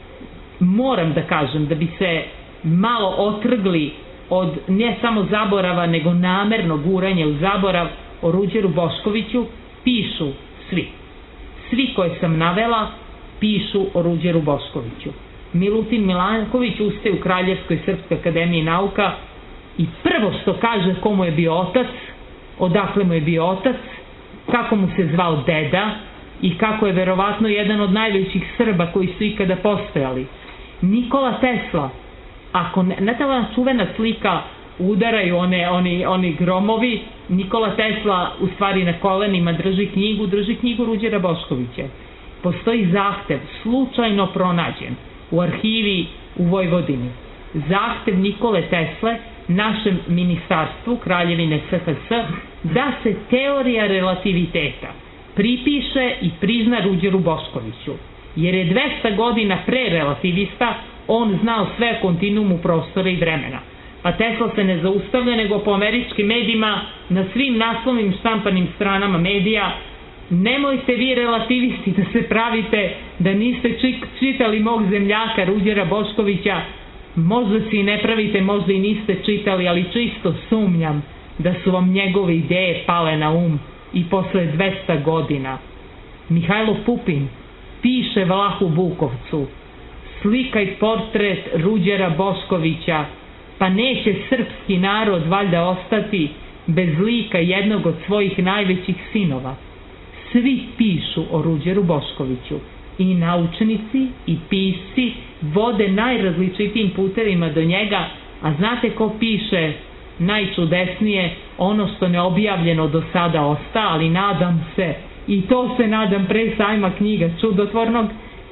Moram da kažem da bi se malo otrgli od ne samo zaborava, nego namerno guranja u zaborav o Ruđeru Boškoviću, pišu svi. Svi koje sam navela pišu o Ruđeru Boškoviću. Milutin Milanković ustaje u Kraljevskoj Srpskoj akademiji nauka i prvo što kaže komu je bio otac, odakle mu je bio otac, kako mu se zvao deda i kako je verovatno jedan od najvećih Srba koji su ikada postojali. Nikola Tesla, ako ne, ne ta čuvena slika udaraju one, oni, oni gromovi, Nikola Tesla u stvari na kolenima drži knjigu, drži knjigu Ruđera Boškovića. Postoji zahtev, slučajno pronađen u arhivi u Vojvodini. Zahtev Nikole Tesle našem ministarstvu Kraljevine S F S da se teorija relativiteta pripiše i prizna Ruđeru Boškoviću, jer je dvesta godina pre relativista on znao sve o kontinuumu prostora i vremena. Pa Tesla se ne zaustavlja, nego po američkim medijima na svim naslovnim štampanim stranama medija: nemojte vi relativisti da se pravite da niste čitali mog zemljaka Ruđera Boškovića, možda se i ne pravite, možda i niste čitali, ali čisto sumnjam da su vam njegove ideje pale na um i posle dvesta godina. Mihajlo Pupin piše Vlahu Bukovcu: slikaj portret Ruđera Boškovića, pa neće srpski narod valjda ostati bez lika jednog od svojih najvećih sinova. Svi pišu o Ruđeru Boškoviću, i naučnici i pisci vode najrazličitijim putevima do njega, a znate ko piše najčudesnije? Ono što neobjavljeno do sada osta, ali nadam se, i to se nadam pre sajma knjiga čudotvornog,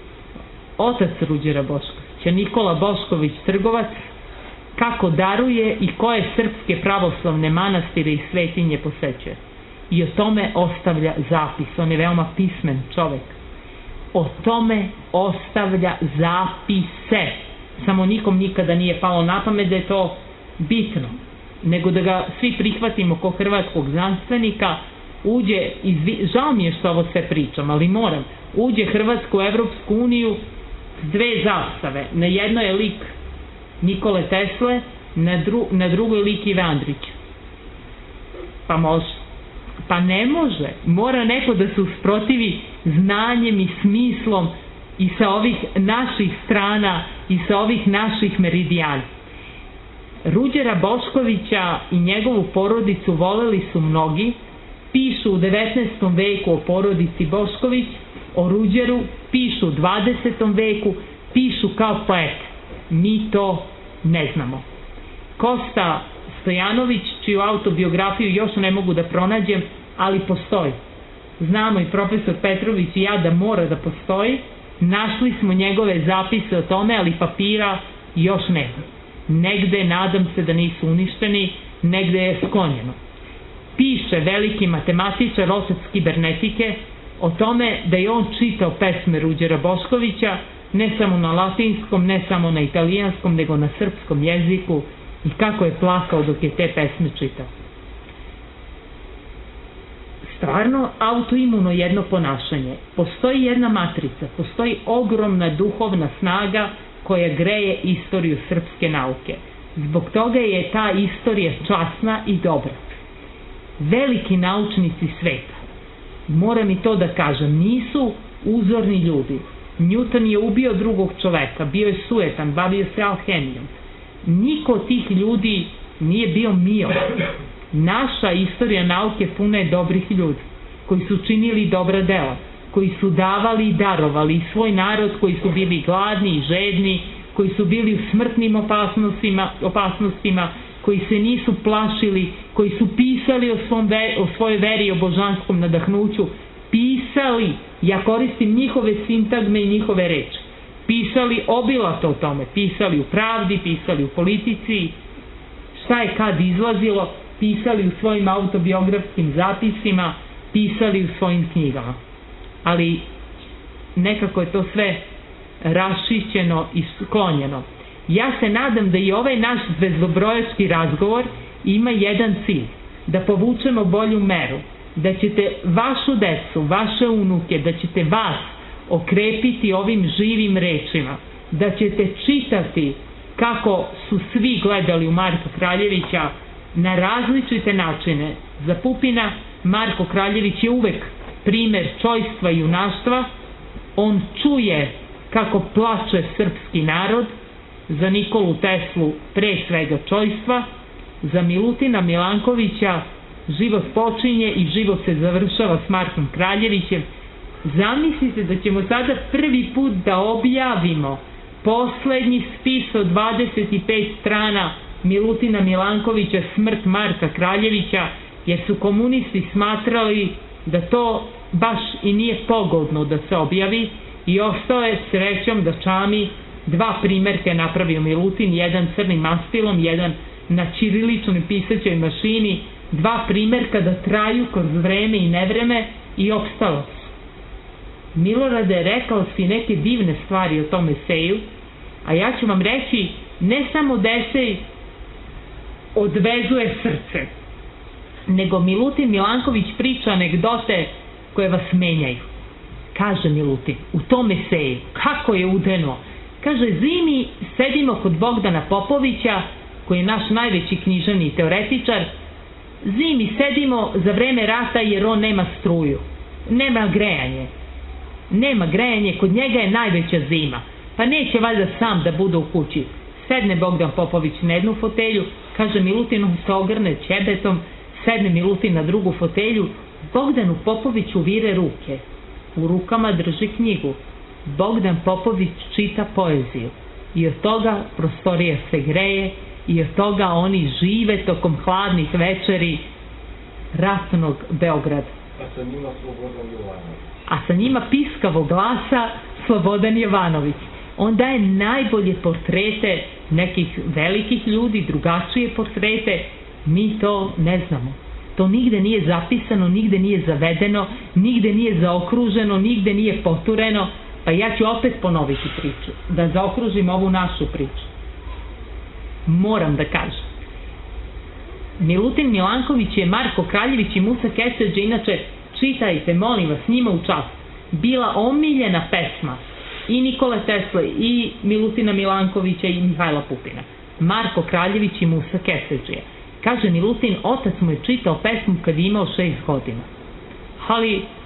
otac Ruđera Boškovića, Nikola Bošković Trgovac, kako daruje i koje srpske pravoslavne manastire i svetinje posećuje. I o tome ostavlja zapis. On je veoma pismen čovek. O tome ostavlja zapise. Samo nikom nikada nije palo na pamet da je to bitno, nego da ga svi prihvatimo kao hrvatskog znanstvenika, uđe, izvi... žao mi je što ovo sve pričam, ali moram, uđe Hrvatska u Evropsku uniju s dve zastave. Na jednoj je lik Nikole Tesle, na, dru... na drugoj lik Ive Andrića. Pa može. Pa ne može. Mora neko da se usprotivi znanjem i smislom i sa ovih naših strana i sa ovih naših meridijana. Ruđera Boškovića i njegovu porodicu voleli su mnogi, pišu u devetnaestom veku o porodici Bošković, o Ruđeru, pišu u dvadesetom veku, pišu kao poet. Mi to ne znamo. Kosta Stojanović, čiju autobiografiju još ne mogu da pronađem, ali postoji. Znamo i profesor Petrović i ja da mora da postoji. Našli smo njegove zapise o tome, ali papira još nema. Negde, nadam se da nisu uništeni, negde je sklonjeno. Piše veliki matematičar, otac kibernetike, o tome da je on čitao pesme Ruđera Boškovića, ne samo na latinskom, ne samo na italijanskom, nego na srpskom jeziku, i kako je plakao dok je te pesme čitao. Stvarno autoimuno jedno ponašanje. Postoji jedna matrica, postoji ogromna duhovna snaga koja greje istoriju srpske nauke. Zbog toga je ta istorija časna i dobra. Veliki naučnici sveta, moram i to da kažem, nisu uzorni ljudi. Newton je ubio drugog čoveka, bio je sujetan, bavio se alhemijom. Niko od tih ljudi nije bio mio. Naša istorija nauke puna je dobrih ljudi, koji su činili dobra dela, koji su davali i darovali i svoj narod, koji su bili gladni i žedni, koji su bili u smrtnim opasnostima, opasnostima, koji se nisu plašili, koji su pisali o, svom ve, o svojoj veri i o božanskom nadahnuću, pisali, ja koristim njihove sintagme i njihove reči, pisali obilato o tome, pisali u Pravdi, pisali u Politici, šta je kad izlazilo, pisali u svojim autobiografskim zapisima, pisali u svojim knjigama. Ali nekako je to sve rašićeno i sklonjeno. Ja se nadam da i ovaj naš zvezdobrojački razgovor ima jedan cilj, da povučemo bolju meru, da ćete vašu decu, vaše unuke, da ćete vas okrepiti ovim živim rečima, da ćete čitati kako su svi gledali u Marka Kraljevića na različite načine. Za Pupina Marko Kraljević je uvek primer čojstva i junaštva. On čuje kako plače srpski narod. Za Nikolu Teslu pre svega čojstva. Za Milutina Milankovića život počinje i život se završava s Markom Kraljevićem. Zamislite da ćemo sada prvi put da objavimo poslednji spis od dvadeset pet strana Milutina Milankovića, Smrt Marka Kraljevića, jer su komunisti smatrali da to baš i nije pogodno da se objavi, i ostao je srećom da čami dva primerka je napravio Milutin, jedan crnim mastilom, jedan na ćiriličnoj pisaćoj mašini, dva primerka da traju kroz vreme i nevreme, i opstalo su. Milorade, rekao si neke divne stvari o tom eseju, a ja ću vam reći ne samo da esej odvezuje srce, nego Milutin Milanković priča anegdote koje vas menjaju. Kaže Milutin u tom eseju, kako je udeno, kaže, zimi sedimo kod Bogdana Popovića, koji je naš najveći književni teoretičar, zimi sedimo za vreme rata jer on nema struju, nema grejanje, nema grejanje, kod njega je najveća zima, pa neće valjda sam da bude u kući. Sedne Bogdan Popović na jednu fotelju, kaže Milutin, on se ogrne ćebetom, sedne Milutin na drugu fotelju, Bogdanu Popoviću vire ruke, u rukama drži knjigu. Bogdan Popović čita poeziju i od toga prostorija se greje i od toga oni žive tokom hladnih večeri ratnog Beograda. A sa njima Slobodan Jovanović. A sa njima piskavog glasa Slobodan Jovanović. On daje najbolje portrete nekih velikih ljudi, drugačije portrete, mi to ne znamo. To nigde nije zapisano, nigde nije zavedeno, nigde nije zaokruženo, nigde nije potureno. Pa ja ću opet ponoviti priču, da zaokružim ovu našu priču. Moram da kažem. Milutin Milanković je Marko Kraljević i Musa Keseđe, inače čitajte, molim vas, njima u čast, bila omiljena pesma i Nikole Tesle, i Milutina Milankovića, i Mihajla Pupina. Marko Kraljević i Musa Keseđe. Kaže Milutin, otac mu je čitao pesmu kad je imao šest godina. Ali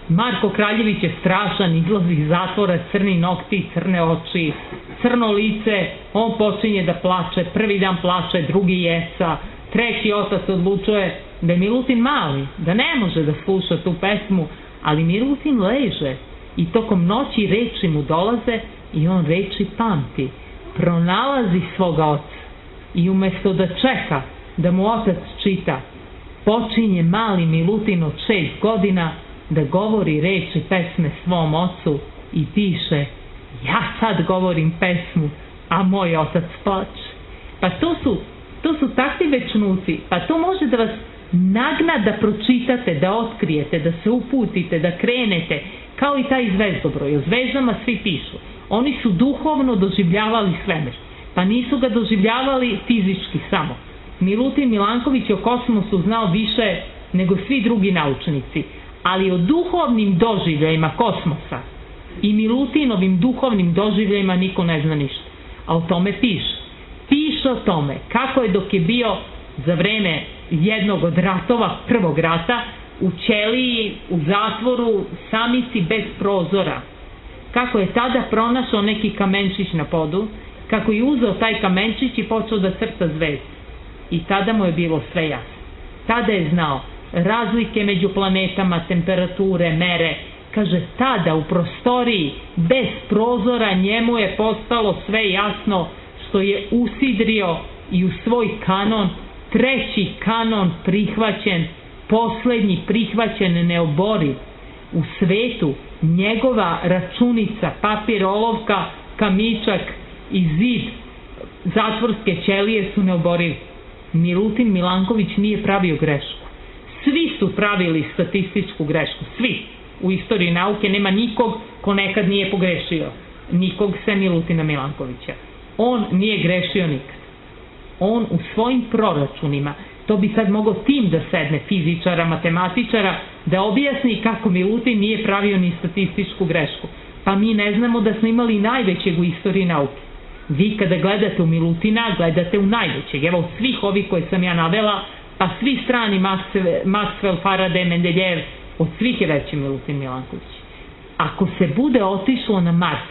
Marko Kraljević je strašan, izlazi iz zatvora, crni nokti, crne oči, crno lice, on počinje da plače, prvi dan plače, drugi jeca, treći otac odlučuje da je Milutin mali, da ne može da sluša tu pesmu, ali Milutin leže i tokom noći reči mu dolaze i on reči pamti, pronalazi svoga oca i umesto da čeka da mu otac čita, počinje mali Milutin od šest godina da govori reči pesme svom ocu i piše: ja sad govorim pesmu, a moj otac plače. Pa to su, to su takvi večnuci, pa to može da vas nagna da pročitate, da otkrijete, da se uputite, da krenete, kao i taj zvezdobroj. O zvezdama svi pišu. Oni su duhovno doživljavali svemir, pa nisu ga doživljavali fizički samo. Milutin Milanković o kosmosu znao više nego svi drugi naučnici, ali o duhovnim doživljajima kosmosa i Milutinovim duhovnim doživljajima niko ne zna ništa. A o tome piše. Piše o tome kako je dok je bio za vreme jednog od ratova, prvog rata, u ćeliji, u zatvoru, samici bez prozora. Kako je tada pronašao neki kamenčić na podu, kako je uzeo taj kamenčić i počeo da crta zvezde. I tada mu je bilo sve jasno. Tada je znao razlike među planetama, temperature, mere. Kaže, tada u prostoriji, bez prozora, njemu je postalo sve jasno, što je usidrio i u svoj kanon, treći kanon prihvaćen, poslednji prihvaćen, neoboriv. U svetu njegova računica, papir, olovka, kamičak i zid zatvorske ćelije su neoborivi. Milutin Milanković nije pravio grešku. Svi su pravili statističku grešku. Svi. U istoriji nauke nema nikog ko nekad nije pogrešio. Nikog sem Milutina Milankovića. On nije grešio nikad. On u svojim proračunima, to bi sad mogao tim da sedne, fizičara, matematičara, da objasni kako Milutin nije pravio ni statističku grešku. Pa mi ne znamo da smo imali najvećeg u istoriji nauke. Vi kada gledate u Milutina, gledate u najvećeg. Evo, svih ovih koje sam ja navela, pa svi strani Maxwell, Faraday, Mendeljev, od svih je veći Milutin Milanković. Ako se bude otišlo na Mars,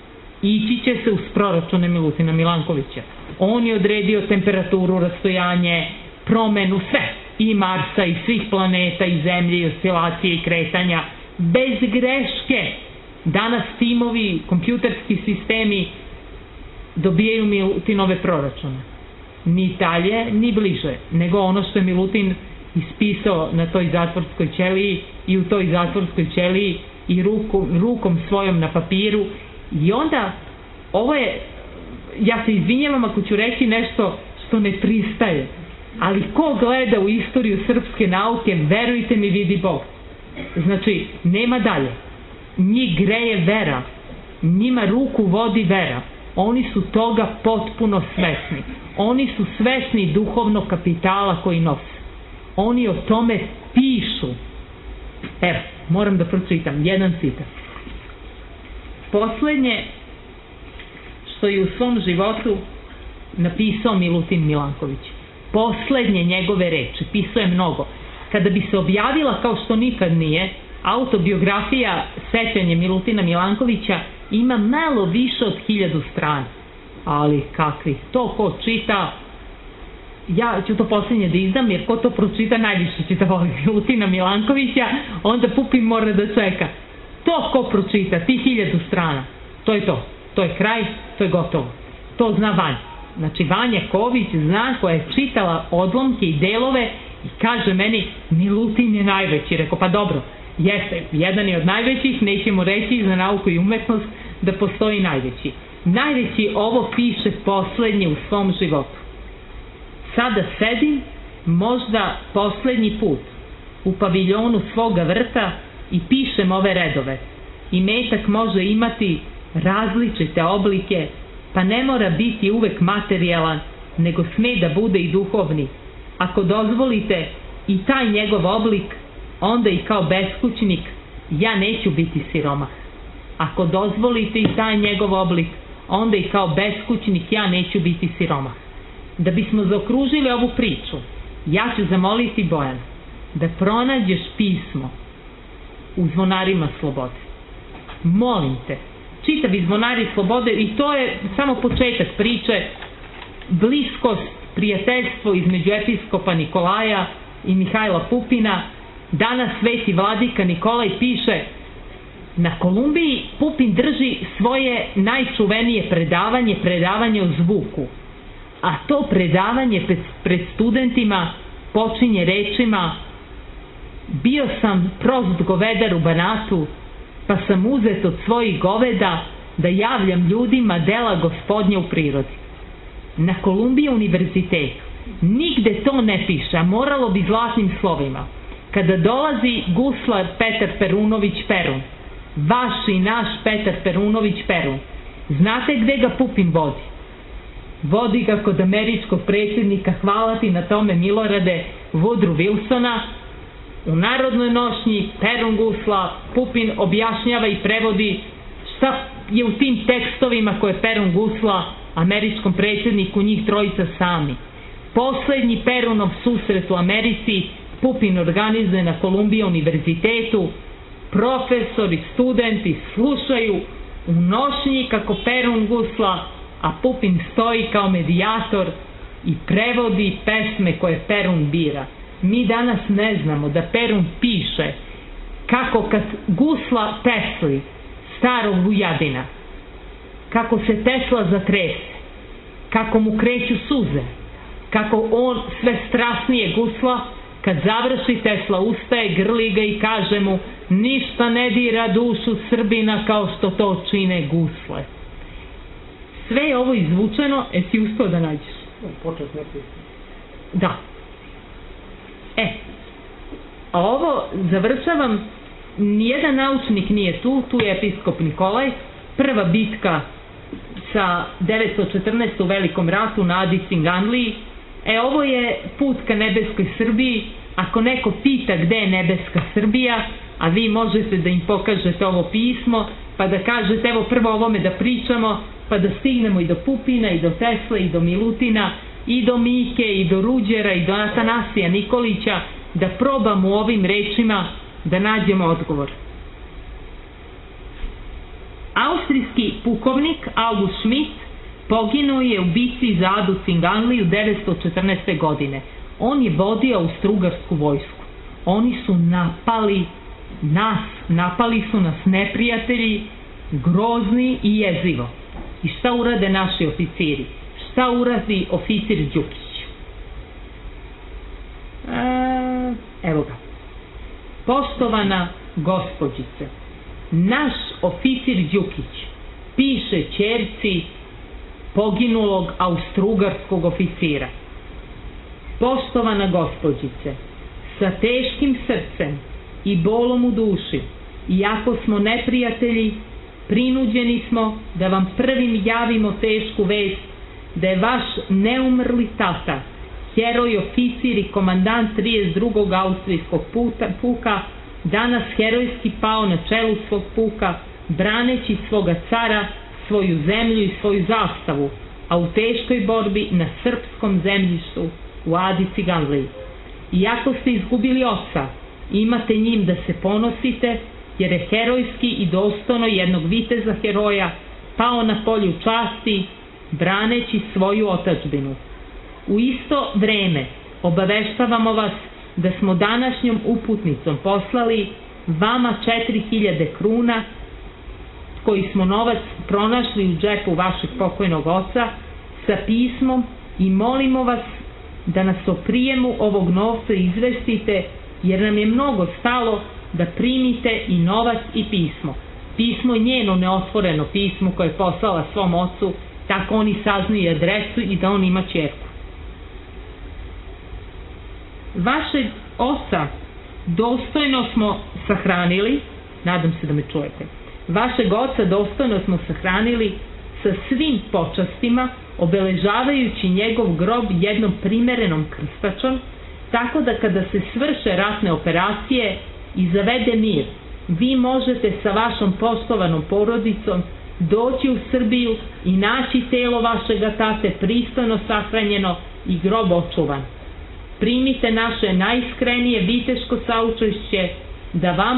ići će se uz proračune Milutina Milankovića. On je odredio temperaturu, rastojanje, promenu, sve. I Marsa, i svih planeta, i Zemlje, i oscilacije, i kretanja. Bez greške. Danas timovi, kompjuterski sistemi dobijaju Milutinove proračune. Ni dalje, ni bliže, nego ono što je Milutin ispisao na toj zatvorskoj ćeliji i u toj zatvorskoj ćeliji i ruku, rukom svojom na papiru. I onda, ovo je, ja se izvinjavam ako ću reći nešto što ne pristaje, ali ko gleda u istoriju srpske nauke, verujte mi, vidi Bog. Znači, nema dalje. Njih greje vera. Njima ruku vodi vera. Oni su toga potpuno svesni. Oni su svesni duhovnog kapitala koji nose. Oni o tome pišu. Evo, moram da pročitam jedan citat. Poslednje što je u svom životu napisao Milutin Milanković. Poslednje njegove reči, pisao je mnogo. Kada bi se objavila, kao što nikad nije, autobiografija Sećanje Milutina Milankovića, ima malo više od hiljadu strana. Ali kakvi, to ko čita, ja ću to posljednje da izdam, jer ko to pročita najviše će da voli Milutina Milankovića, onda Pupin mora da čeka. To ko pročita, ti hiljadu strana, to je to. To je kraj, to je gotovo. To zna Vanja. Znači Vanja Ković zna, koja je čitala odlomke i delove i kaže meni, Milutin je najveći. Rekao, pa dobro, jeste, jedan je od najvećih, nećemo reći za nauku i umetnost da postoji najveći. Najveći ovo piše poslednje u svom životu. Sada sedim, možda poslednji put, u paviljonu svoga vrta i pišem ove redove. I metak može imati različite oblike, pa ne mora biti uvek materijalan, nego sme da bude i duhovni. Ako dozvolite i taj njegov oblik, onda i kao beskućnik ja neću biti siromah. Ako dozvolite i taj njegov oblik, onda i kao beskućnik ja neću biti siromah. Da bismo zaokružili ovu priču, ja ću zamoliti Bojana da pronađeš pismo u Zvonarima slobode. Molim te, čitavi Zvonari slobode, i to je samo početak priče, bliskost, prijateljstvo između episkopa Nikolaja i Mihajla Pupina. Danas sveti vladika Nikolaj piše: na Kolumbiji Pupin drži svoje najčuvenije predavanje, predavanje o zvuku. A to predavanje pred, pred studentima počinje rečima: bio sam prost govedar u Banatu, pa sam uzet od svojih goveda da javljam ljudima dela Gospodnja u prirodi. Na Kolumbiji univerzitetu nigde to ne piše, a moralo bi zlatnim slovima. Kada dolazi guslar Petar Perunović Perun, vaš i naš Petar Perunović Perun, znate gde ga Pupin vodi? Vodi ga kod američkog predsjednika, hvala ti na tome Milorade, Woodrow Wilsona. U narodnoj nošnji Perun gusla, Pupin objašnjava i prevodi šta je u tim tekstovima koje Perun gusla američkom predsjedniku, njih trojica sami. Poslednji Perunov susret u Americi Pupin organizuje na Kolumbija univerzitetu. Profesori, studenti slušaju u nošnji kako Perun gusla, a Pupin stoji kao medijator i prevodi pesme koje Perun bira. Mi danas ne znamo da Perun piše kako kad gusla Tesli, starog Vujadina, kako se Tesla zatrese, kako mu kreću suze, kako on sve strasnije gusla. Kad završi, Tesla ustaje, grli ga i kaže mu: ništa ne dira dušu Srbina kao što to čine gusle. Sve je ovo izvučeno, e si uspio da nađeš? Počet neki. Da. E, a ovo završavam, nijedan naučnik nije tu, tu je episkop Nikolaj, prva bitka sa devetsto četrnaeste. u Velikom ratu na Adi Cinganliji. E, ovo je put ka nebeskoj Srbiji. Ako neko pita gde je nebeska Srbija, a vi možete da im pokažete ovo pismo, pa da kažete evo prvo ovome da pričamo, pa da stignemo i do Pupina, i do Tesle, i do Milutina, i do Mike, i do Ruđera, i do Atanasija Nikolića, da probamo ovim rečima da nađemo odgovor. Austrijski pukovnik August Schmidt poginuo je u bici za Adu Cinganliju devetsto četrnaeste. godine. On je vodio austrougarsku vojsku. Oni su napali nas, napali su nas neprijatelji, grozni i jezivo. I šta urade naši oficiri? Šta uradi oficir Đukić? E, evo ga. Poštovana gospođice, naš oficir Đukić piše ćerci poginulog austrougarskog oficira: poštovana gospođice, sa teškim srcem i bolom u duši, iako smo neprijatelji, prinuđeni smo da vam prvim javimo tešku vest da je vaš neumrli tata, heroj oficir i komandant trideset drugog austrijskog puka, danas herojski pao na čelu svog puka, braneći svoga cara, svoju zemlju i svoju zastavu, a u teškoj borbi na srpskom zemljištu u Adi Cinganliji. Iako ste izgubili oca, imate njim da se ponosite, jer je herojski i dostojno jednog viteza heroja pao na polju časti, braneći svoju otadžbinu. U isto vreme obaveštavamo vas da smo današnjom uputnicom poslali vama četiri hiljade kruna, koji smo novac pronašli u džepu vašeg pokojnog oca, sa pismom, i molimo vas da nas o prijemu ovog novca izvestite, jer nam je mnogo stalo da primite i novac i pismo. Pismo je njeno neotvoreno pismo koje je poslala svom ocu, tako oni saznaju adresu i da on ima ćerku. Vašeg oca dostojno smo sahranili, nadam se da me čujete, vašeg oca dostojno smo sahranili sa svim počastima, obeležavajući njegov grob jednom primerenom krstačom, tako da kada se svrše ratne operacije i zavede mir, vi možete sa vašom poštovanom porodicom doći u Srbiju i naći telo vašega tate pristojno sahranjeno i grob očuvan. Primite naše najiskrenije viteško saučešće da vama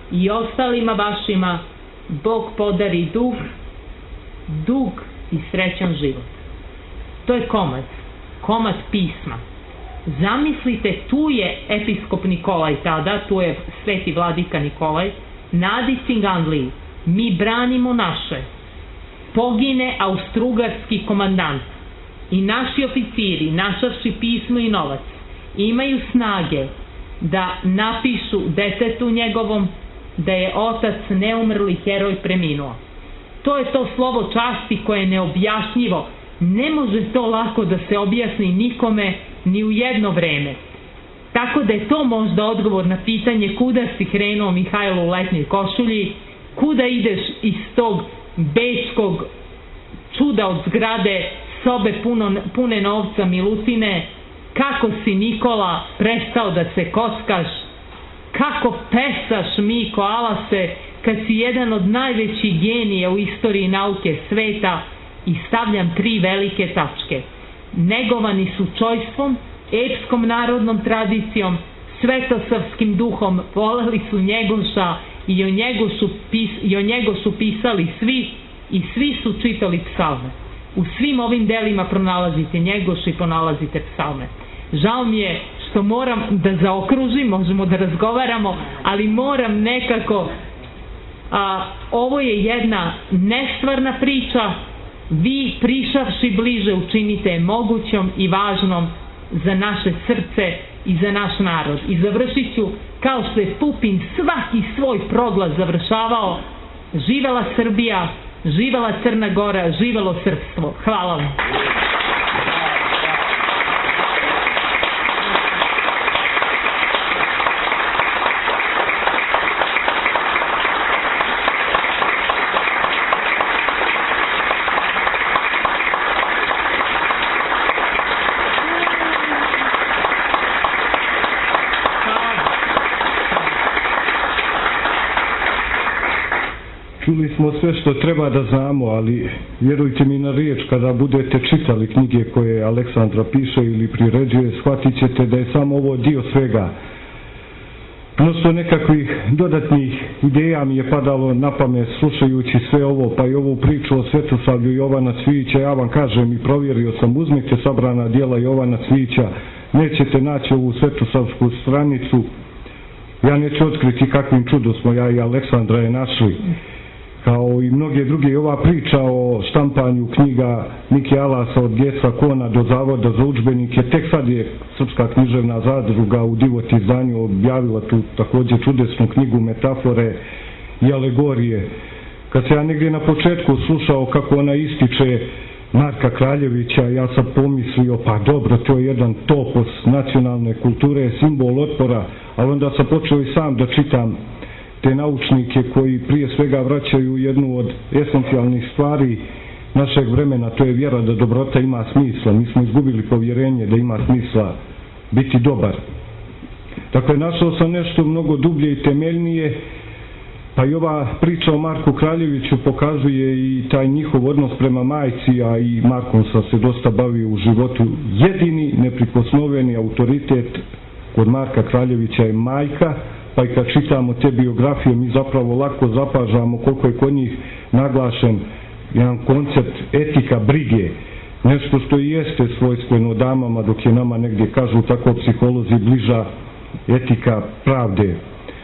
i ostalima vašima Bog podari duh, dug i srećan život. To je komad, komad pisma. Zamislite, tu je episkop Nikolaj tada, tu je sveti vladika Nikolaj, Nadi Cinganliji, mi branimo naše. Pogine austrougarski komandant i naši oficiri, našavši pismo i novac, imaju snage da napišu detetu njegovom da je otac neumrli heroj preminuo. To je to slovo časti koje je neobjašnjivo. Ne može to lako da se objasni nikome ni u jedno vreme. Tako da je to možda odgovor na pitanje kuda si krenuo Mihajlo u letnjoj košulji, kuda ideš iz tog bečkog čuda od zgrade, sobe puno, pune novca Milutine, kako si Nikola prestao da se kockaš, kako pesaš Miko Alase kad si jedan od najvećih genija u istoriji nauke sveta, i stavljam tri velike tačke. Negovani su čojstvom, epskom narodnom tradicijom, svetosavskim duhom, voleli su Njegoša i o njegu su, pis, i o njegu su pisali svi i svi su čitali psalme. U svim ovim delima pronalazite Njegoš i pronalazite psalme. Žao mi je što moram da zaokružim, možemo da razgovaramo, ali moram nekako, a, ovo je jedna nestvarna priča, vi prišavši bliže učinite je mogućom i važnom za naše srce i za naš narod. I završit ću kao što je Pupin svaki svoj proglas završavao: živela Srbija, živela Crna Gora, živelo srpstvo. Hvala vam. Čuli smo sve što treba da znamo, ali vjerujte mi na riječ, kada budete čitali knjige koje Aleksandra piše ili priređuje, shvatit ćete da je samo ovo dio svega. Mnoštvo nekakvih dodatnih ideja mi je padalo na pamet slušajući sve ovo, pa i ovu priču o Svetosavlju Jovana Cvijića. Ja vam kažem i provjerio sam, uzmite sabrana dijela Jovana Cvijića, nećete naći ovu svetosavsku stranicu. Ja neću otkriti kakvim čudom smo ja i Aleksandra je našli. Kao i mnoge druge, ova priča o štampanju knjiga Mike Alasa od Gesa Kona do Zavoda za udžbenike, tek sad je Srpska književna zadruga u Divoti izdanju objavila tu također čudesnu knjigu Metafore i alegorije. Kad se ja negdje na početku slušao kako ona ističe Marka Kraljevića, ja sam pomislio, pa dobro, to je jedan topos nacionalne kulture, simbol otpora, ali onda sam počeo i sam da čitam te naučnike koji prije svega vraćaju jednu od esencijalnih stvari našeg vremena, to je vjera da dobrota ima smisla. Mi smo izgubili povjerenje da ima smisla biti dobar. Dakle, našao sam nešto mnogo dublje i temeljnije, pa i ova priča o Marku Kraljeviću pokazuje i taj njihov odnos prema majci, a i Markom sam se dosta bavio u životu. Jedini neprikosnoveni autoritet kod Marka Kraljevića je majka, pa i kad čitamo te biografije mi zapravo lako zapažamo koliko je kod njih naglašen jedan koncept etika brige, nešto što i jeste svojstveno damama, dok je nama negdje, kažu tako psiholozi, bliža etika pravde.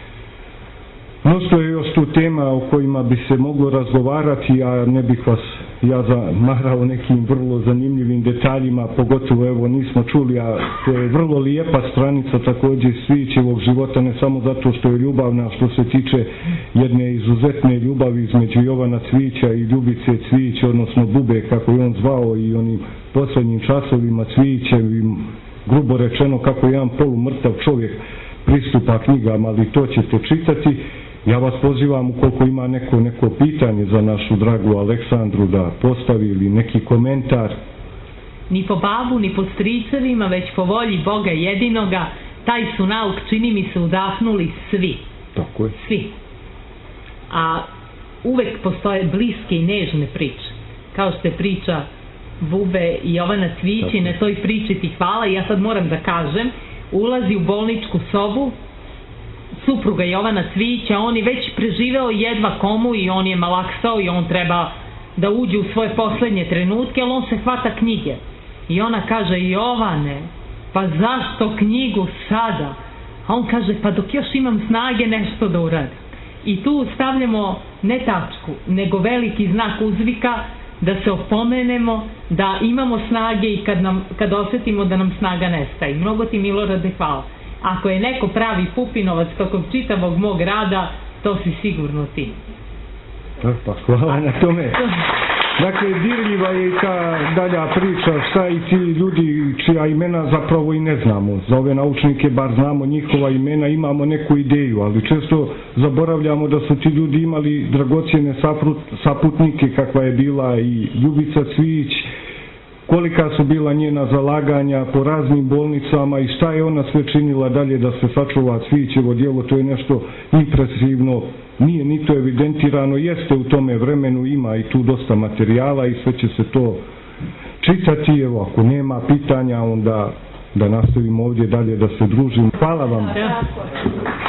Mnoštvo je još tu tema o kojima bi se moglo razgovarati, a ne bih vas ja zamarao nekim vrlo zanimljivim detaljima, pogotovo evo nismo čuli, a to je vrlo lijepa stranica također Cvijićevog života, ne samo zato što je ljubavna, što se tiče jedne izuzetne ljubavi između Jovana Cvijića i Ljubice Cvijić, odnosno Bube, kako je on zvao, i onim posljednjim časovima Cvijićevim, grubo rečeno, kako je jedan polumrtav čovjek pristupa knjigama, ali to ćete čitati. Ja vas pozivam, ukoliko ima neko, neko pitanje za našu dragu Aleksandru, da postavi ili neki komentar. Ni po babu, ni po stricevima, već po volji Boga jedinoga, taj su nauk, čini mi se, udahnuli svi. Tako je. Svi. A uvek postoje bliske i nežne priče. Kao što je priča Bube i Jovana Cvijića, i na toj priči ti hvala. I ja sad moram da kažem, ulazi u bolničku sobu, supruga Jovana Cvijića, on je već preživeo jedva komu i on je malaksao i on treba da uđe u svoje poslednje trenutke, ali on se hvata knjige. I ona kaže, Jovane, pa zašto knjigu sada? A on kaže, pa dok još imam snage nešto da uradim. I tu stavljamo ne tačku, nego veliki znak uzvika da se opomenemo, da imamo snage i kad, nam, kad osjetimo da nam snaga nestaje. Mnogo ti, Milorade, hvala. Ako je neko pravi Pupinovac tokom čitavog mog rada, to si sigurno ti. Pa hvala na tome. Dakle, dirljiva je i ta dalja priča, šta i ti ljudi čija imena zapravo i ne znamo. Za ove naučnike bar znamo njihova imena, imamo neku ideju, ali često zaboravljamo da su ti ljudi imali dragocjene saputnike kakva je bila i Ljubica Cvijić, kolika su bila njena zalaganja po raznim bolnicama i šta je ona sve činila dalje da se sačuva Cvijićevo djelo, to je nešto impresivno. Nije ni to evidentirano, jeste u tome vremenu, ima i tu dosta materijala i sve će se to čitati. Evo, ako nema pitanja, onda da nastavimo ovdje dalje da se družimo. Hvala vam.